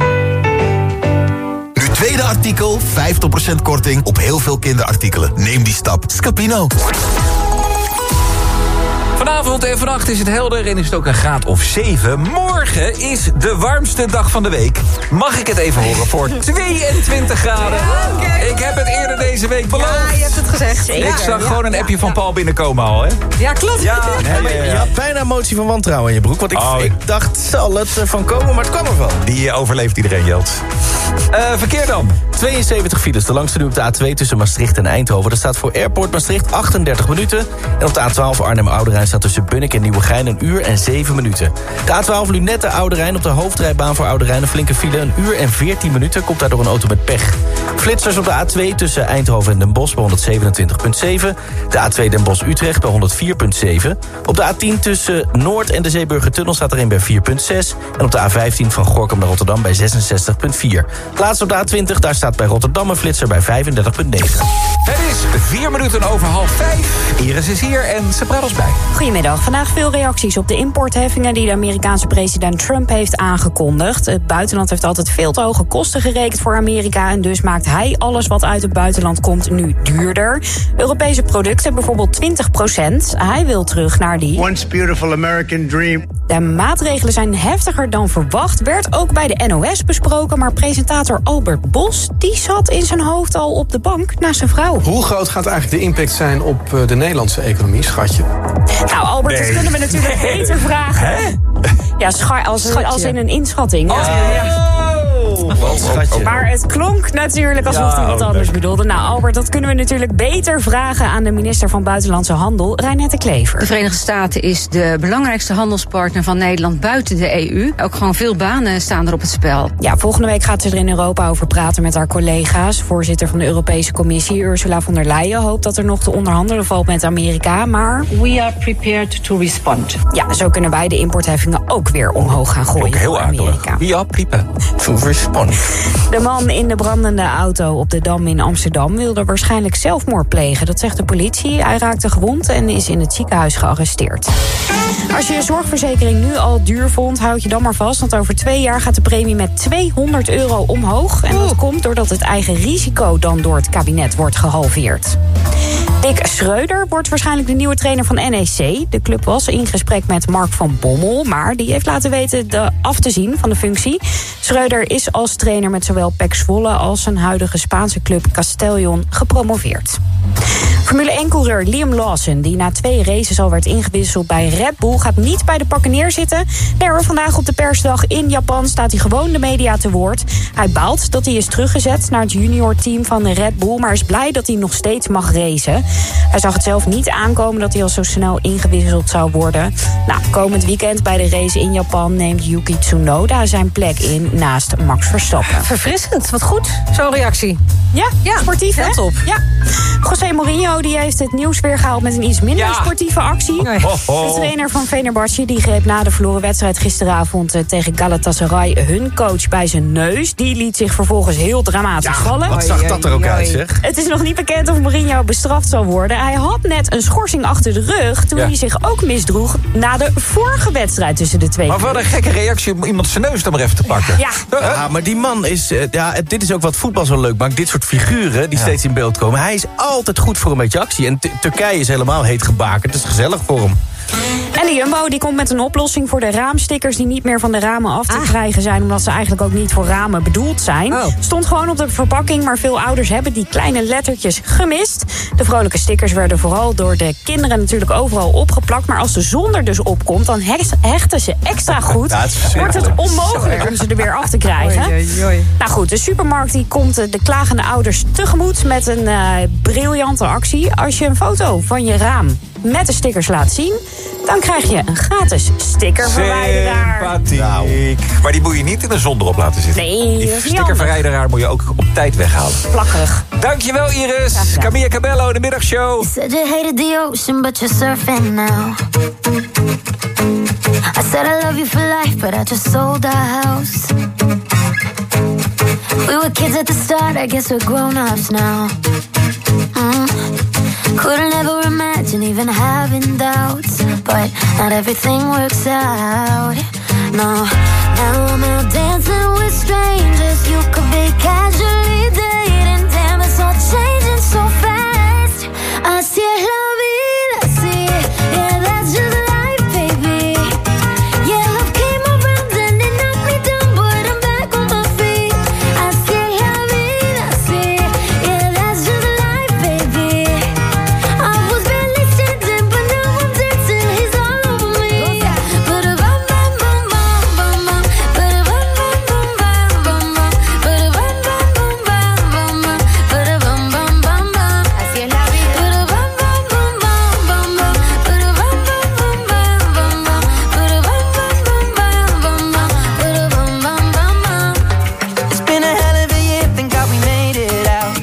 Nu tweede artikel, vijftig procent korting op heel veel kinderartikelen. Neem die stap. Scapino. Vanavond en vannacht is het helder en is het ook een graad of zeven. Morgen is de warmste dag van de week. Mag ik het even horen voor tweeëntwintig graden? Ja, okay. Ik heb het eerder deze week beloofd. Ja, je hebt het gezegd. Ik ja, zag ja, gewoon een ja, appje ja, van ja. Paul binnenkomen al, hè? Ja, klopt. Ja, ja, maar je, je had bijna een motie van wantrouwen in je broek. Want ik, oh. ik dacht, zal het ervan komen, maar het kwam ervan. Die uh, overleeft iedereen, Jelt. Uh, verkeer dan. tweeënzeventig files. De langste nu op de A twee tussen Maastricht en Eindhoven. Dat staat voor Airport Maastricht achtendertig minuten. En op de A twaalf Arnhem-Oude Rijn staat tussen Bunnik en Nieuwegein een uur en zeven minuten. De A twaalf Lunette-Oude Rijn op de hoofdrijbaan voor Oude Rijn een flinke file. Een uur en veertien minuten komt daardoor een auto met pech. Flitsers op de A twee tussen Eindhoven en Den Bosch bij honderdzevenentwintig komma zeven. De A twee Den Bosch-Utrecht bij honderdvier komma zeven. Op de A tien tussen Noord en de Zeeburgertunnel staat er een bij vier komma zes. En op de A vijftien van Gorinchem naar Rotterdam bij zesenzestig komma vier. Laatst op de A twintig, daar staat bij Rotterdam een flitser bij vijfendertig komma negen. Het is vier minuten over half vijf. Iris is hier en ze praat ons bij. Goedemiddag. Vandaag veel reacties op de importheffingen die de Amerikaanse president Trump heeft aangekondigd. Het buitenland heeft altijd veel te hoge kosten gerekend voor Amerika en dus maakt hij alles wat uit het buitenland komt nu duurder. Europese producten bijvoorbeeld twintig procent. Hij wil terug naar die... Once beautiful American dream. De maatregelen zijn heftiger dan verwacht. Werd ook bij de N O S besproken, maar presentator Albert Bos die zat in zijn hoofd al op de bank naast zijn vrouw. Hoe groot gaat eigenlijk de impact zijn op de Nederlandse economie, schatje? Nou, Albert, nee. Dat kunnen we natuurlijk beter vragen. Hè? Ja, scha- als, als in een inschatting. Oh. Ja. Wat schatje. Maar het klonk natuurlijk alsof ja, hij wat anders bedoelde. Nou, Albert, dat kunnen we natuurlijk beter vragen aan de minister van Buitenlandse Handel, Reinette Klever. De Verenigde Staten is de belangrijkste handelspartner van Nederland buiten de E U. Ook gewoon veel banen staan er op het spel. Ja, volgende week gaat ze er in Europa over praten met haar collega's. Voorzitter van de Europese Commissie, Ursula von der Leyen, hoopt dat er nog te onderhandelen valt met Amerika, maar... We are prepared to respond. Ja, zo kunnen wij de importheffingen ook weer omhoog gaan gooien. Ook heel Amerika. Ja, prima. To respond. De man in de brandende auto op de Dam in Amsterdam wilde waarschijnlijk zelfmoord plegen. Dat zegt de politie. Hij raakte gewond en is in het ziekenhuis gearresteerd. Als je je zorgverzekering nu al duur vond, houd je dan maar vast. Want over twee jaar gaat de premie met tweehonderd euro omhoog. En dat komt doordat het eigen risico dan door het kabinet wordt gehalveerd. Dick Schreuder wordt waarschijnlijk de nieuwe trainer van N E C. De club was in gesprek met Mark van Bommel, maar die heeft laten weten de af te zien van de functie. Schreuder is als trainer met zowel P E C Zwolle als zijn huidige Spaanse club Castellón gepromoveerd. Formule één-coureur Liam Lawson, die na twee races al werd ingewisseld bij Red Bull, gaat niet bij de pakken neerzitten. Nee hoor, vandaag op de persdag in Japan staat hij gewoon de media te woord. Hij baalt dat hij is teruggezet naar het juniorteam van de Red Bull, maar is blij dat hij nog steeds mag racen. Hij zag het zelf niet aankomen dat hij al zo snel ingewisseld zou worden. Nou, komend weekend bij de race in Japan neemt Yuki Tsunoda zijn plek in naast Max Verstappen. Verfrissend, wat goed, zo'n reactie. Ja, ja, sportief hè? Top. Ja. José Mourinho die heeft het nieuws weer gehaald met een iets minder ja. sportieve actie. Nee. Ho, ho. De trainer van Fenerbahce die greep na de verloren wedstrijd gisteravond tegen Galatasaray hun coach bij zijn neus. Die liet zich vervolgens heel dramatisch ja, vallen. Wat zag dat er ook uit, zeg? Het is nog niet bekend of Mourinho bestraft zal worden. Hij had net een schorsing achter de rug toen ja. hij zich ook misdroeg na de vorige wedstrijd tussen de twee. Maar wat een gekke reactie om iemand zijn neus dan maar even te pakken. Ja, ja maar die man is... Ja, dit is ook wat voetbal zo leuk maakt. Dit soort figuren die ja. steeds in beeld komen. Hij is altijd goed voor een beetje actie. En Turkije is helemaal heet gebakerd. Het is gezellig voor hem. En de Jumbo die komt met een oplossing voor de raamstickers die niet meer van de ramen af te ah. krijgen zijn, omdat ze eigenlijk ook niet voor ramen bedoeld zijn. Oh. Stond gewoon op de verpakking, maar veel ouders hebben die kleine lettertjes gemist. De vrolijke stickers werden vooral door de kinderen natuurlijk overal opgeplakt, maar als de zon er dus opkomt, dan hechten ze extra goed. Ja, het wordt het onmogelijk om ze er weer af te krijgen. Oei, oei, oei. Nou goed, de supermarkt die komt de klagende ouders tegemoet met een uh, briljante actie. Als je een foto van je raam met de stickers laat zien, dan krijg je een gratis stickerverwijderaar. Sympathiek. Nou. Maar die moet je niet in de zon erop laten zitten. Nee, die dat is niet stickerverwijderaar moet je ook op tijd weghalen. Plakkerig. Dankjewel Iris. Camilla Cabello, de middagshow. You said you hated the ocean, but you're surfing now. I said I love you for life, but I just sold our house. We were kids at the start, I guess we're grown-ups now. Mm. Couldn't ever imagine even having doubts, but not everything works out. No, now I'm out dancing with strangers. You could be casually dating. Damn, it's all changing so fast. Así es la vida, sí. Yeah, that's just life, baby. Yeah, love came around and it knocked me down, but I'm back on my feet. Así es la vida, sí. Yeah, that's just life, baby. I was barely standing, but now I'm dancing. He's all over me. Ba-da-bum, bum, bum, bum, bum, bum. Ba-da-bum, bum, bum, bum, bum, bum. Ba-da-bum, bum, bum, bum, bum, bum. Ba-da-bum, bum, bum, bum. Así es la vida. Ba-da-bum, bum, bum, bum, bum, bum. Ba-da-bum, bum, bum, bum, bum, bum. Ba-da-bum, bum, bum, bum, bum, bum. Ba-da-bum, bum, bum, bum. It's been a hell of a year, thank God we made it out.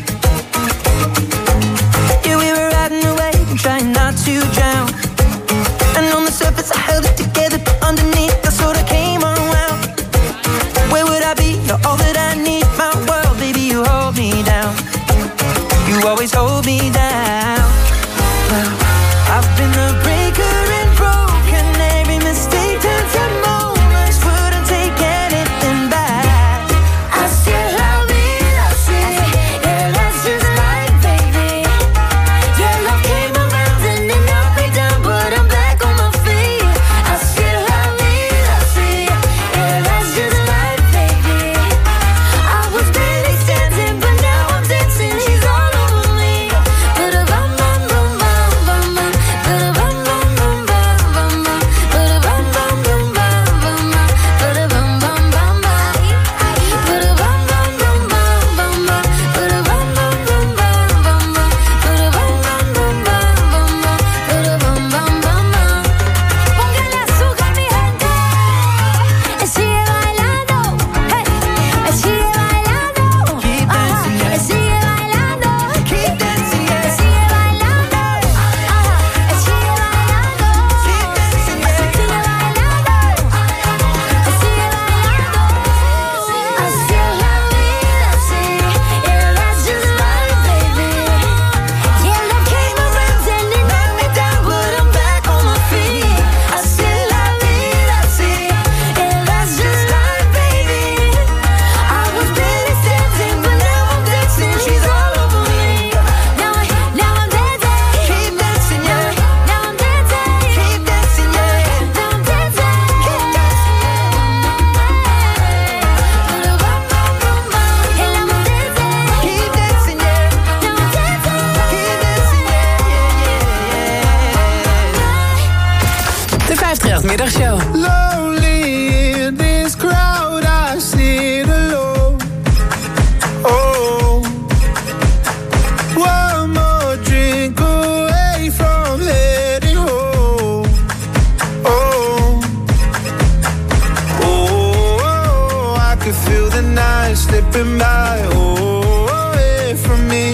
Yeah, we were riding away and trying not to drown. And on the surface I held it together, but underneath I sort of came unwound. Where would I be? You're all that I need, my world, baby, you hold me down. You always hold me down. Well, I've been the breaker and broken. Every mistake turns to moments, wouldn't take anything back. Así es la vida, sí. Yeah, that's just life, baby. Yeah, love came around and it knocked me down, but I'm back on my feet. Así es la vida, sí. Yeah, that's just life, baby. I was barely standing, but now I'm dancing. She's all over me. Ba-da-bum, bum, bum, bum, bum, bum. Ba-da-bum, bum, bum, bum, bum, bum. Ba-da-bum, bum, bum, bum, bum, bum. Ba-da-bum, bum, bum, bum. Ba-da-bum, bum, bum, bum, bum, bum. Ba-da-bum, bum, bum, bum, bum, bum. Ba-da-bum, bum, bum, bum, bum, bum. Ba-da-bum, bum, bum, bum. Póngale azúcar, mi gente. Y sigue bailando. Hey. Y sigue bailando. Ajá. Y sigue bailando. Keep dancing, yeah. Y sigue bailando. Ajá. Y sigue bailando. Keep dancing, Y sigue yeah. bailando. Y sigue bailando. Así es la vida, sí. Yeah, that's just life, baby. Yeah, love came around and it knocked me down, but I'm back on my feet. Así es la vida, sí. Yeah, that's just life, baby. I was barely standing, but now I'm dancing. She's all over me. Now I, now I'm dancing. Keep dancing, yeah. Now I'm dancing. Keep dancing, yeah. Now I'm dancing. Keep dancing, Ba-da-bum, bum, bum, bum. And I'm dancing. keep dancing, yeah. Now I'm dancing. Keep dancing, yeah, yeah, yeah. De vijftig middagshow. Lonely in this crowd, I sit alone. Oh, one more drink away from heading home. Oh, oh, I could feel the night slipping by, oh, away from me.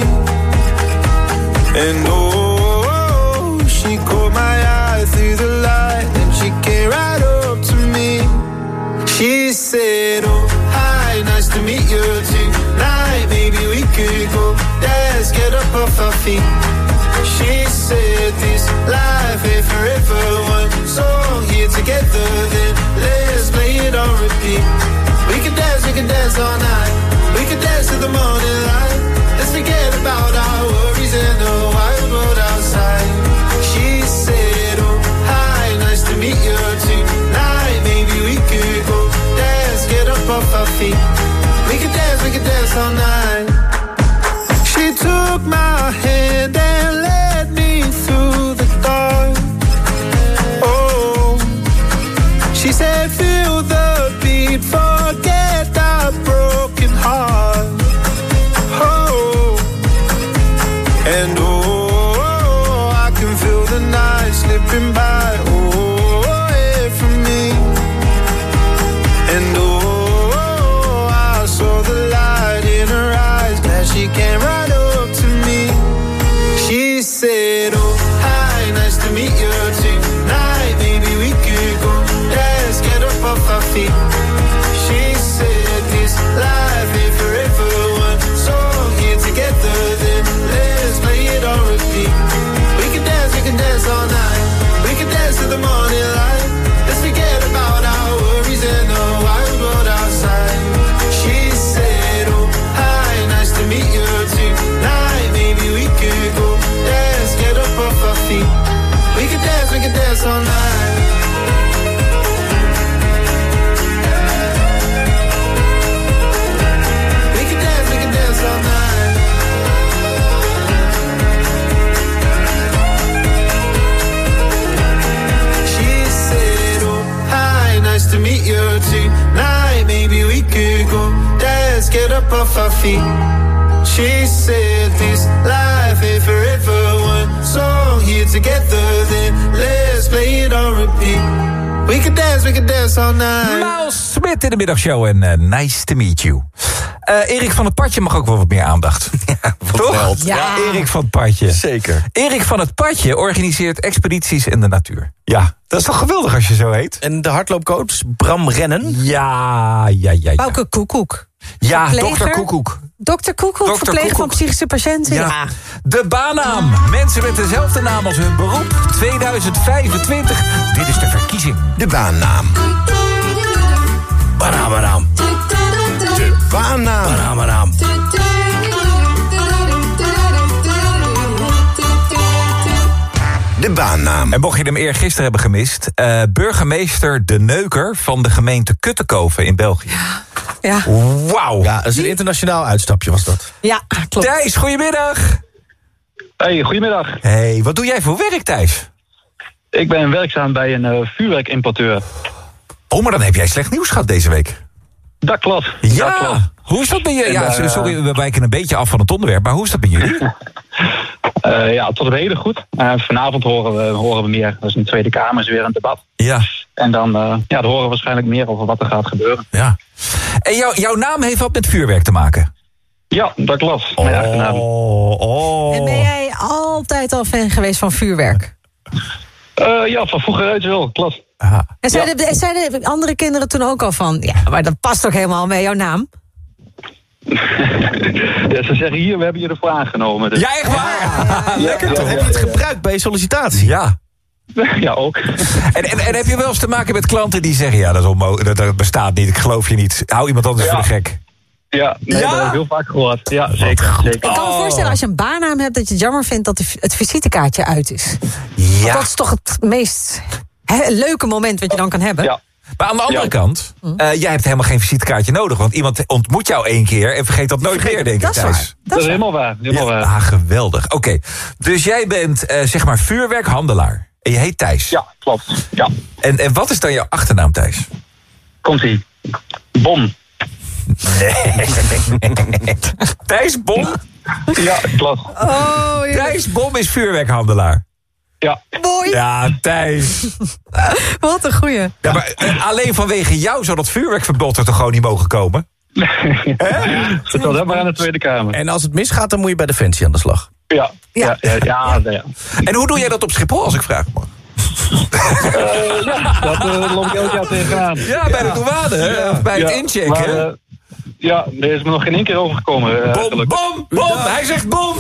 And oh, she caught my eye through the light, and she came right up to me. She said, oh, hi, nice to meet you tonight. Maybe we could go dance, get up off our feet. She said, this life ain't forever. One song here together, then let's play it on repeat. We can dance, we can dance all night. We can dance to the morning light. Let's forget about our worries and the wild world outside. She said, oh, hi, nice to meet you tonight. Maybe we could go dance, get up off our feet. We can dance, we can dance all night. She took my hand and led me through the dark. Oh, she said, feel the beat, forget that broken heart. Oh, and oh, I can feel the night slipping by. Oh, up off our feet. She said this life ain't forever. One song here together, then let's play it on repeat. We could dance, we could dance all night. Miles Smith in de middagshow en uh, nice to meet you. Uh, Erik van het Padje mag ook wel wat meer aandacht. Ja, toch? Ja. ja, Erik van het Padje. Zeker. Erik van het Padje organiseert expedities in de natuur. Ja, dat is toch geweldig als je zo heet? En de hardloopcoach Bram Rennen. Ja, ja, ja. ja. Bouke Koekoek. Ja, Verpleger. dokter Koekoek. Dokter Koekoek, Dokter verpleger Koekoek. van psychische patiënten. Ja. Ja. De baannaam. Mensen met dezelfde naam als hun beroep. tweeduizend vijfentwintig. Dit is de verkiezing. De baannaam. Banamaram. De baannaam. Banamaram. De baannaam. En mocht je hem eergisteren hebben gemist... Uh, burgemeester De Neuker van de gemeente Kuttenkoven in België. Ja. Wauw. Ja, dat is een internationaal uitstapje was dat. Ja, klopt. Thijs, goedemiddag. Hey, goedemiddag. Hey, wat doe jij voor werk, Thijs? Ik ben werkzaam bij een uh, vuurwerkimporteur. Oh, maar dan heb jij slecht nieuws gehad deze week. Dat klopt. Ja, dat klopt. Hoe is dat bij je? Ja, En, uh, sorry, we wijken een beetje af van het onderwerp, maar hoe is dat bij jullie? uh, ja, tot op heden goed. Uh, vanavond horen we, horen we meer. Dus in de Tweede Kamer is weer een debat. Ja. En dan, uh, ja, dan horen we waarschijnlijk meer over wat er gaat gebeuren. Ja. En jou, jouw naam heeft wat met vuurwerk te maken? Ja, dat klopt. Mijn achternaam. Oh. En ben jij altijd al fan geweest van vuurwerk? Uh, ja, van vroeger uit wel, klopt. Aha. En zeiden, Ja. de, zeiden de andere kinderen toen ook al van... ja, maar dat past ook helemaal bij jouw naam? Ja, ze zeggen hier, we hebben je ervoor aangenomen. Dus. Ja, echt waar? Lekker, ja, toch? ja, Heb je het ja, ja. gebruikt bij je sollicitatie? Ja. Ja, ook. En, en, en heb je wel eens te maken met klanten die zeggen... ja, dat, is onmo- dat, dat bestaat niet, ik geloof je niet. Hou iemand anders Ja. voor de gek. Ja, nee, Ja? dat heb ik heel vaak gehoord. Ja, zeker. zeker. Ik kan me Oh. voorstellen als je een baannaam hebt... dat je het jammer vindt dat de, het visitekaartje uit is. Ja. Want dat is toch het meest he, leuke moment wat je dan kan hebben. Ja. Maar aan de andere Ja. kant, uh, jij hebt helemaal geen visitekaartje nodig... want iemand ontmoet jou één keer en vergeet dat nooit meer, denk ik, Dat is Thijs. waar. Dat is helemaal waar. Helemaal waar. Ah, geweldig. Oké, dus jij bent, uh, zeg maar, vuurwerkhandelaar. En je heet Thijs. Ja, klopt. Ja. En, en wat is dan jouw achternaam, Thijs? Komt-ie. Bom. Nee. Thijs Bom? Ja, klopt. Oh, ja. Thijs Bom is vuurwerkhandelaar. Ja. Mooi. Ja, Thijs. Wat een goeie. Ja, maar uh, alleen vanwege jou zou dat vuurwerkverbod er toch gewoon niet mogen komen? Zit wel maar aan de Tweede Kamer. En als het misgaat, dan moet je bij Defensie aan de slag. Ja, ja, ja, ja, ja. ja. En hoe doe jij dat op Schiphol, als ik vraag mag? Uh, ja dat uh, loop ik elk jaar tegenaan. Ja, bij de douane, hè? Of bij het Ja, inchecken. maar, uh, ja, er is me nog geen één keer overgekomen. Uh, Bom, bom, bom, hij zegt bom.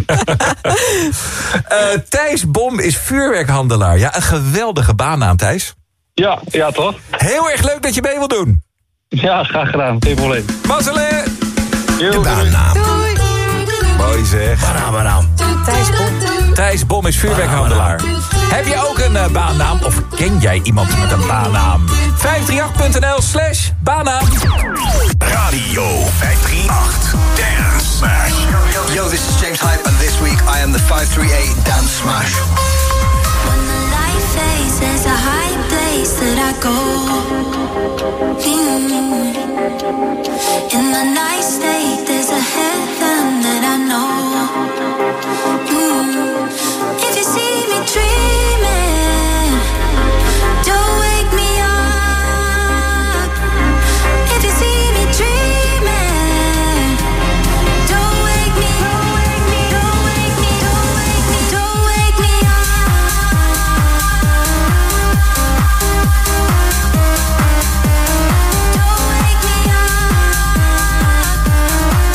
uh, Thijs Bom is vuurwerkhandelaar. Ja, een geweldige baannaam, Thijs. Ja, ja, toch? Heel erg leuk dat je mee wil doen. Ja, graag gedaan. Geen probleem. Mazzele. De baannaam. Doei. Mooi zeg. Banamaram. Thijs Bom. Thijs Bom is vuurwerkhandelaar. Heb je ook een uh, baannaam? Of ken jij iemand met een baannaam? vijf drie acht punt n l slash baannaam. Radio vijf drie acht Dance Smash. Yo, this is James Hype, and this week I am the five three eight Dance Smash. When the light fades, there's a high place that I go. Mm. In the night state, there's a heaven that I know. Mm. If you see me dreaming, don't wake me up. If you see me dreaming, don't wake me, don't wake me, don't wake me, don't wake me, don't wake me up. Don't wake me up.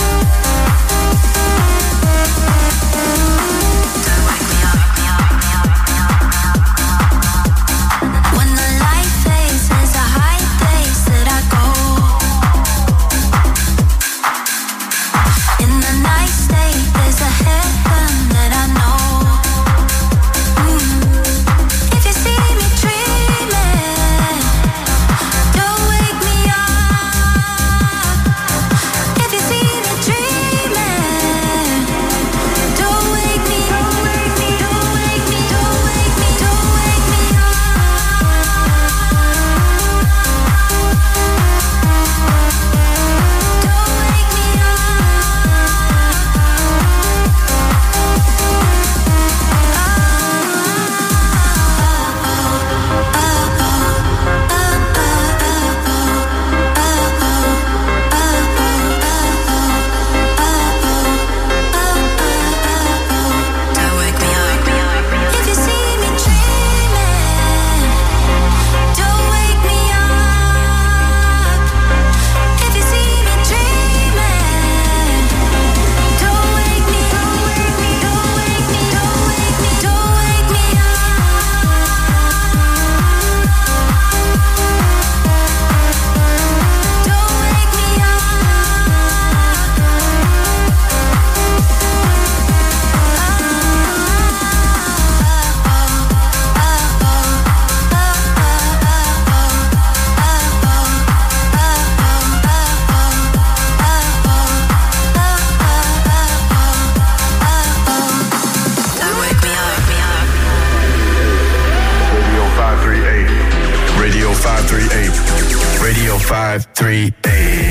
five, three, eight.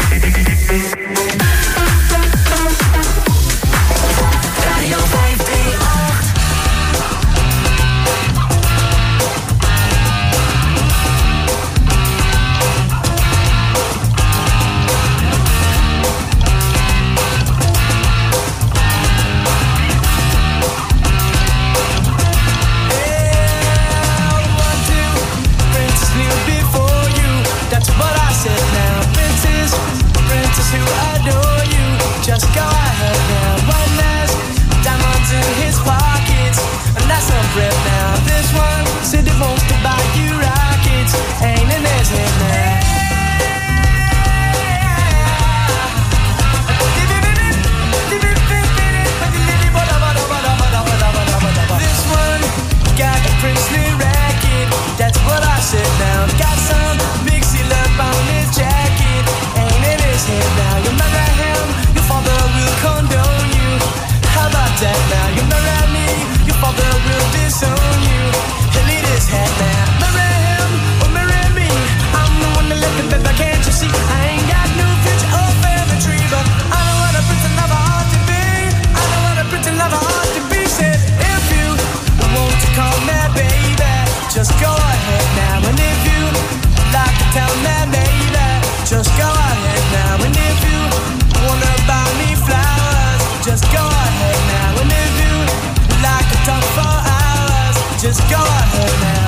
Just go ahead now. One last diamonds in his pockets, and that's a rip now. This one said he wants to buy you rockets, ain't in his head now. This one got a princely racket, that's what I said now. Got some big seal up on his jacket, ain't in his head now. You marry him, father will condone you. How about that now? You marry me, your father will disown you. He'll eat his head now. Marry him or marry me, I'm the one that left him, baby, can't you see? I ain't got no future or family tree, but I know what a pretty lover ought to be. I know what a pretty lover ought to be. Said if you want to call me baby, just go ahead now. And if you like to tell me baby, just go ahead now. And if you wanna buy me flowers, just go ahead now. And if you like to talk for hours, just go ahead now.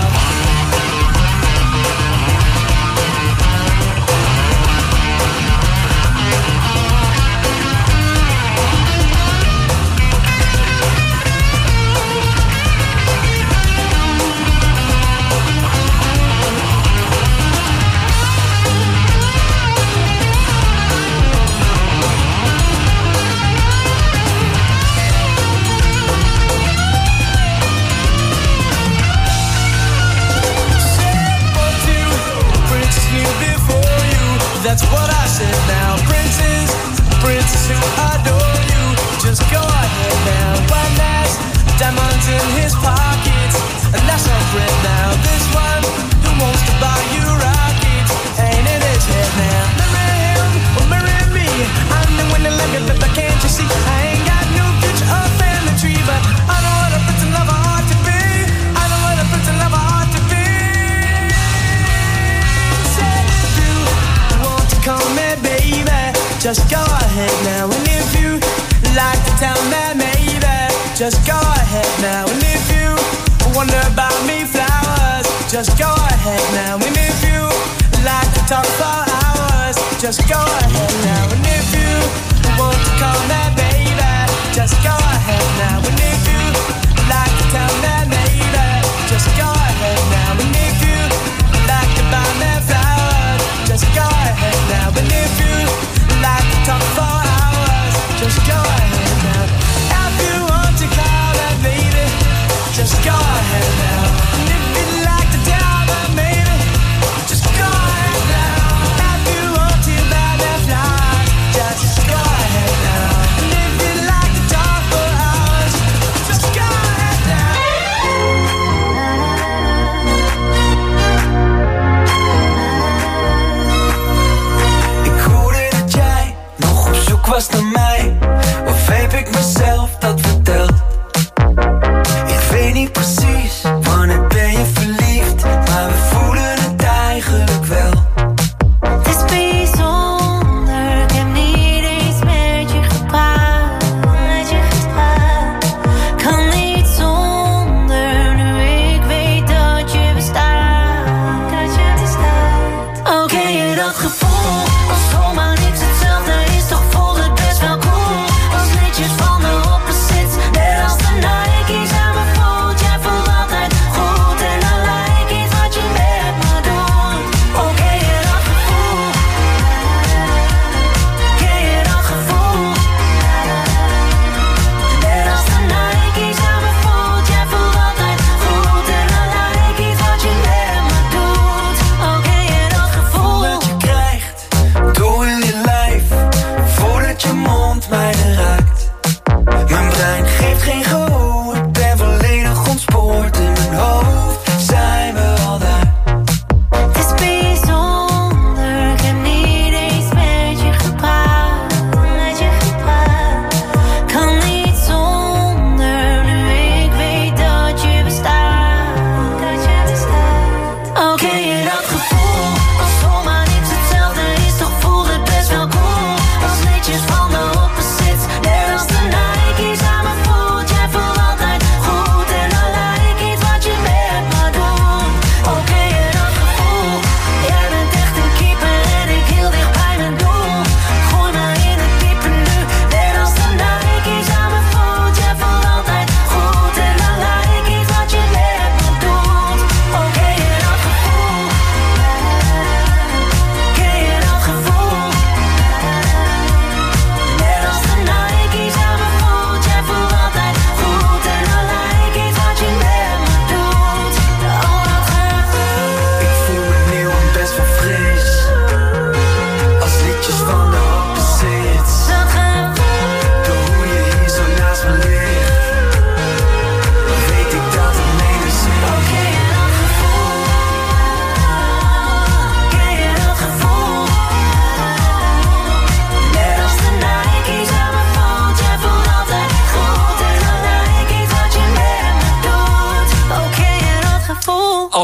That's what I said now. Princes, princes who adore you, just go ahead now. One last diamonds in his pockets, and that's our friend now. This one who wants to buy you rockets, ain't in his head now. Marry him or marry me, I'm the one that like it, but can't you see? I ain't got no future or family tree, but I know what a pretty lover ought to be. I know what a pretty lover ought to be. Call me baby, just go ahead now. And if you like to tell me maybe, just go ahead now. And if you wonder about me flowers, just go ahead now. And if you like to talk for hours, just go ahead now. And if you want to call me baby, just go ahead now. And if you like to tell me maybe, just go ahead now. And if you like to buy me flowers, just go ahead now. And if you like to talk for hours, just go ahead now. If you want to call that baby, just go ahead now. And if you like to tell that maybe, just go ahead now. If you want to buy that flowers, just go ahead now. And if you like to talk for hours, just go ahead now. Was naar mij, of heb ik mezelf dat verteld? Ik weet niet precies, wanneer ben je verliefd, maar we voelen het eigenlijk wel. Het is bijzonder, ik heb niet eens met je gepraat, met je gepraat. Kan niet zonder, nu ik weet dat je bestaat, dat je bestaat. Oké, okay, dat gevoel, als zomaar niks hetzelfde is, toch voel het best wel cool. Als liedjes van de opposites, net als de Nike's aan mijn voet. Jij voelt altijd goed en dan lijkt iets wat je met me doet. Oké, okay, dat gevoel. Ken je dat gevoel? Net als de Nike's aan mijn voet. Jij voelt altijd goed en dan lijkt iets wat je met me doet. Oké, okay, dat gevoel. Dat je krijgt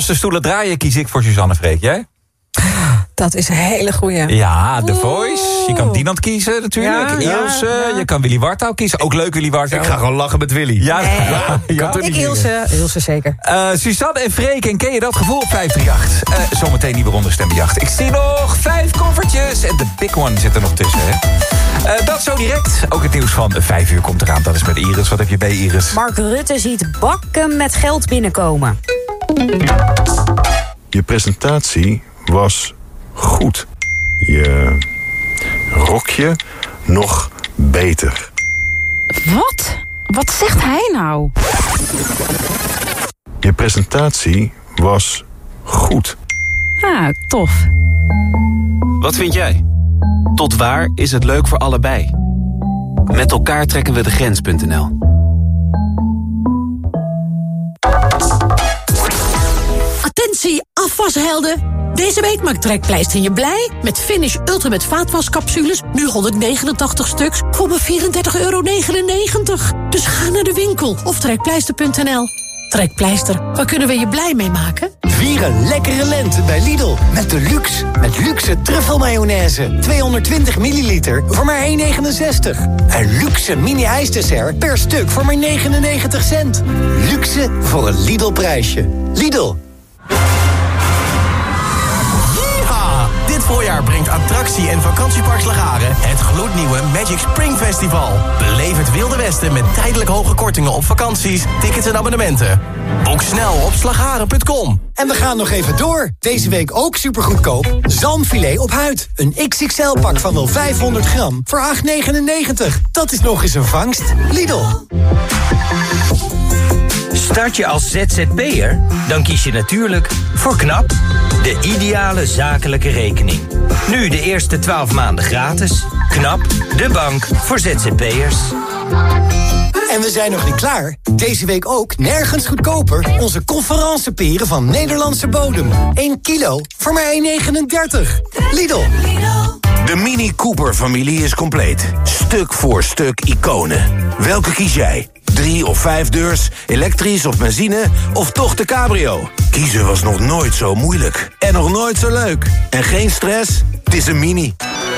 Als de stoelen draaien, kies ik voor Suzanne Freek. Jij? Dat is een hele goeie. Ja, The Voice. Je kan Dinant kiezen natuurlijk. Ja, ja, Ilse, ja. Je kan Willy Wartouw kiezen. Ook leuk Willy Wartouw. Ik ga gewoon lachen met Willy. Ja, Nee. ja, ja. Kan Ik Ilse, Ilse zeker. Uh, Suzanne en Freek, en ken je dat gevoel op vijf drie acht? Uh, zometeen nieuwe ronde stemmenjacht. Ik zie nog vijf koffertjes en de big one zit er nog tussen. Hè? Uh, dat zo direct. Ook het nieuws van vijf uur komt eraan. Dat is met Iris. Wat heb je bij Iris? Mark Rutte ziet bakken met geld binnenkomen. Je presentatie was goed. Je rokje nog beter. Wat? Wat zegt hij nou? Je presentatie was goed. Ah, tof. Wat vind jij? Tot waar is het leuk voor allebei? Met elkaar trekken we de grens punt n l. Attentie, afwashelden! Deze week maakt Trekpleister je blij met Finish Ultimate vaatwascapsules, nu honderdnegenentachtig stuks, voor maar vierendertig euro negenennegentig. Dus ga naar de winkel of trekpleister punt n l. Trekpleister, waar kunnen we je blij mee maken? Vier een lekkere lente bij Lidl. Met de luxe, met luxe truffelmayonaise. tweehonderdtwintig milliliter voor maar één negenenzestig. En luxe mini-ijsdessert per stuk voor maar negenennegentig cent. Luxe voor een Lidl-prijsje. Lidl. Dit voorjaar brengt attractie- en vakantiepark Slagharen het gloednieuwe Magic Spring Festival. Beleef het Wilde Westen met tijdelijk hoge kortingen op vakanties, tickets en abonnementen. Boek snel op slagharen punt com. En we gaan nog even door. Deze week ook supergoedkoop. Zalmfilet op huid. Een X X L-pak van wel vijfhonderd gram voor acht negenennegentig. Dat is nog eens een vangst. Lidl. Start je als Z Z P'er? Dan kies je natuurlijk voor KNAP, de ideale zakelijke rekening. Nu de eerste twaalf maanden gratis. KNAP, de bank voor Z Z P'ers. En we zijn nog niet klaar. Deze week ook nergens goedkoper. Onze conferenceperen van Nederlandse bodem. één kilo voor maar één negenendertig. Lidl. De Mini Cooper-familie is compleet. Stuk voor stuk iconen. Welke kies jij? Drie of vijf deurs, elektrisch of benzine, of toch de cabrio? Kiezen was nog nooit zo moeilijk. En nog nooit zo leuk. En geen stress, het is een Mini.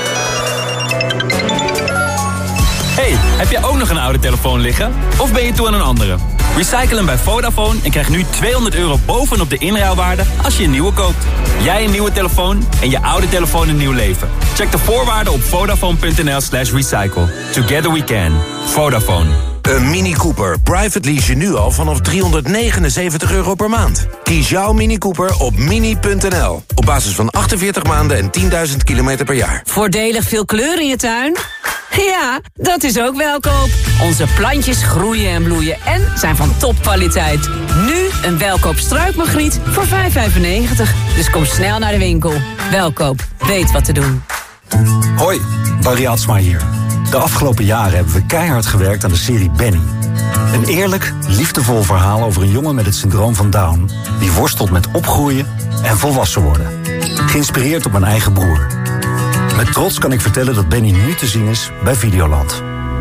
Hey, heb jij ook nog een oude telefoon liggen? Of ben je toe aan een andere? Recycle hem bij Vodafone en krijg nu tweehonderd euro bovenop de inruilwaarde als je een nieuwe koopt. Jij een nieuwe telefoon en je oude telefoon een nieuw leven. Check de voorwaarden op vodafone punt n l slash recycle. Together we can. Vodafone. Een Mini Cooper private lease je nu al vanaf driehonderdnegenenzeventig euro per maand. Kies jouw Mini Cooper op mini punt n l. Op basis van achtenveertig maanden en tienduizend kilometer per jaar. Voordelig veel kleur in je tuin? Ja, dat is ook Welkoop. Onze plantjes groeien en bloeien en zijn van topkwaliteit. Nu een Welkoop struikmagriet voor vijf vijfennegentig. Dus kom snel naar de winkel. Welkoop, weet wat te doen. Hoi, Barry Atsma hier. De afgelopen jaren hebben we keihard gewerkt aan de serie Benny. Een eerlijk, liefdevol verhaal over een jongen met het syndroom van Down... die worstelt met opgroeien en volwassen worden. Geïnspireerd op mijn eigen broer. Met trots kan ik vertellen dat Benny nu te zien is bij Videoland.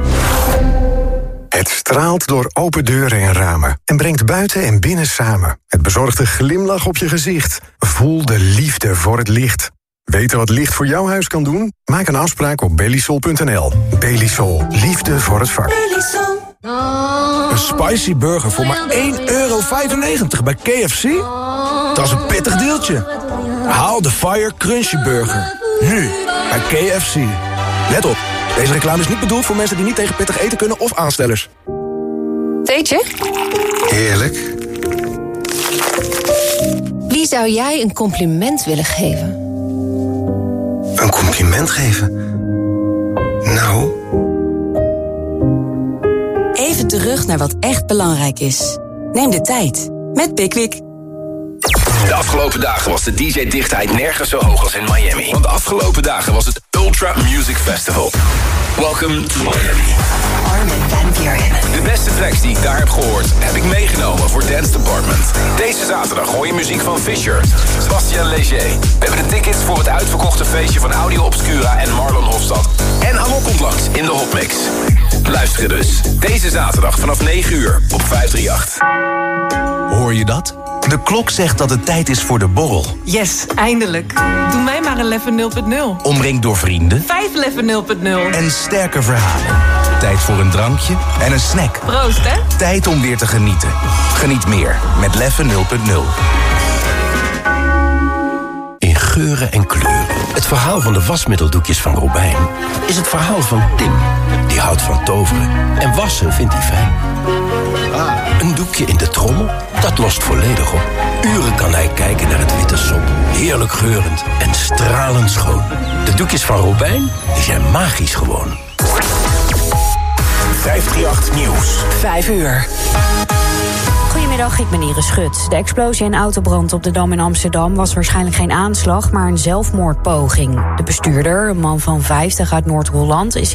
Het straalt door open deuren en ramen en brengt buiten en binnen samen. Het bezorgt een glimlach op je gezicht. Voel de liefde voor het licht. Weten wat licht voor jouw huis kan doen? Maak een afspraak op belisol punt n l. Belisol. Liefde voor het vak. Een spicy burger voor maar één euro vijfennegentig bij K F C? Dat is een pittig deeltje. Haal de Fire Crunchy Burger. Nu bij K F C. Let op. Deze reclame is niet bedoeld voor mensen die niet tegen pittig eten kunnen of aanstellers. Theetje? Heerlijk. Wie zou jij een compliment willen geven? Een compliment geven? Nou... Even terug naar wat echt belangrijk is. Neem de tijd met Pickwick. De afgelopen dagen was de D J-dichtheid nergens zo hoog als in Miami. Want de afgelopen dagen was het Ultra Music Festival. Welcome to Miami. De beste tracks die ik daar heb gehoord, heb ik meegenomen voor Dance Department. Deze zaterdag hoor je muziek van Fisher, Bastien Léger. We hebben de tickets voor het uitverkochte feestje van Audio Obscura en Marlon Hofstad. En Amok komt langs in de Hotmix. Luisteren dus. Deze zaterdag vanaf negen uur op vijf drie acht. Hoor je dat? De klok zegt dat het tijd is voor de borrel. Yes, eindelijk. Doe mij maar een Leffe nul punt nul. Omringd door vrienden. Vijf Leffe nul punt nul. En sterke verhalen. Tijd voor een drankje en een snack. Proost, hè? Tijd om weer te genieten. Geniet meer met Leffe nul punt nul. In geuren en kleuren. Het verhaal van de wasmiddeldoekjes van Robijn is het verhaal van Tim. Die houdt van toveren en wassen vindt hij fijn. Een doekje in de trommel, dat lost volledig op. Uren kan hij kijken naar het witte sop. Heerlijk geurend en stralend schoon. De doekjes van Robijn, die zijn magisch gewoon. vijf drie acht Nieuws. Vijf uur. Goedemiddag, ik ben Iris Schut. De explosie en autobrand op de Dam in Amsterdam was waarschijnlijk geen aanslag, maar een zelfmoordpoging. De bestuurder, een man van vijftig uit Noord-Holland, is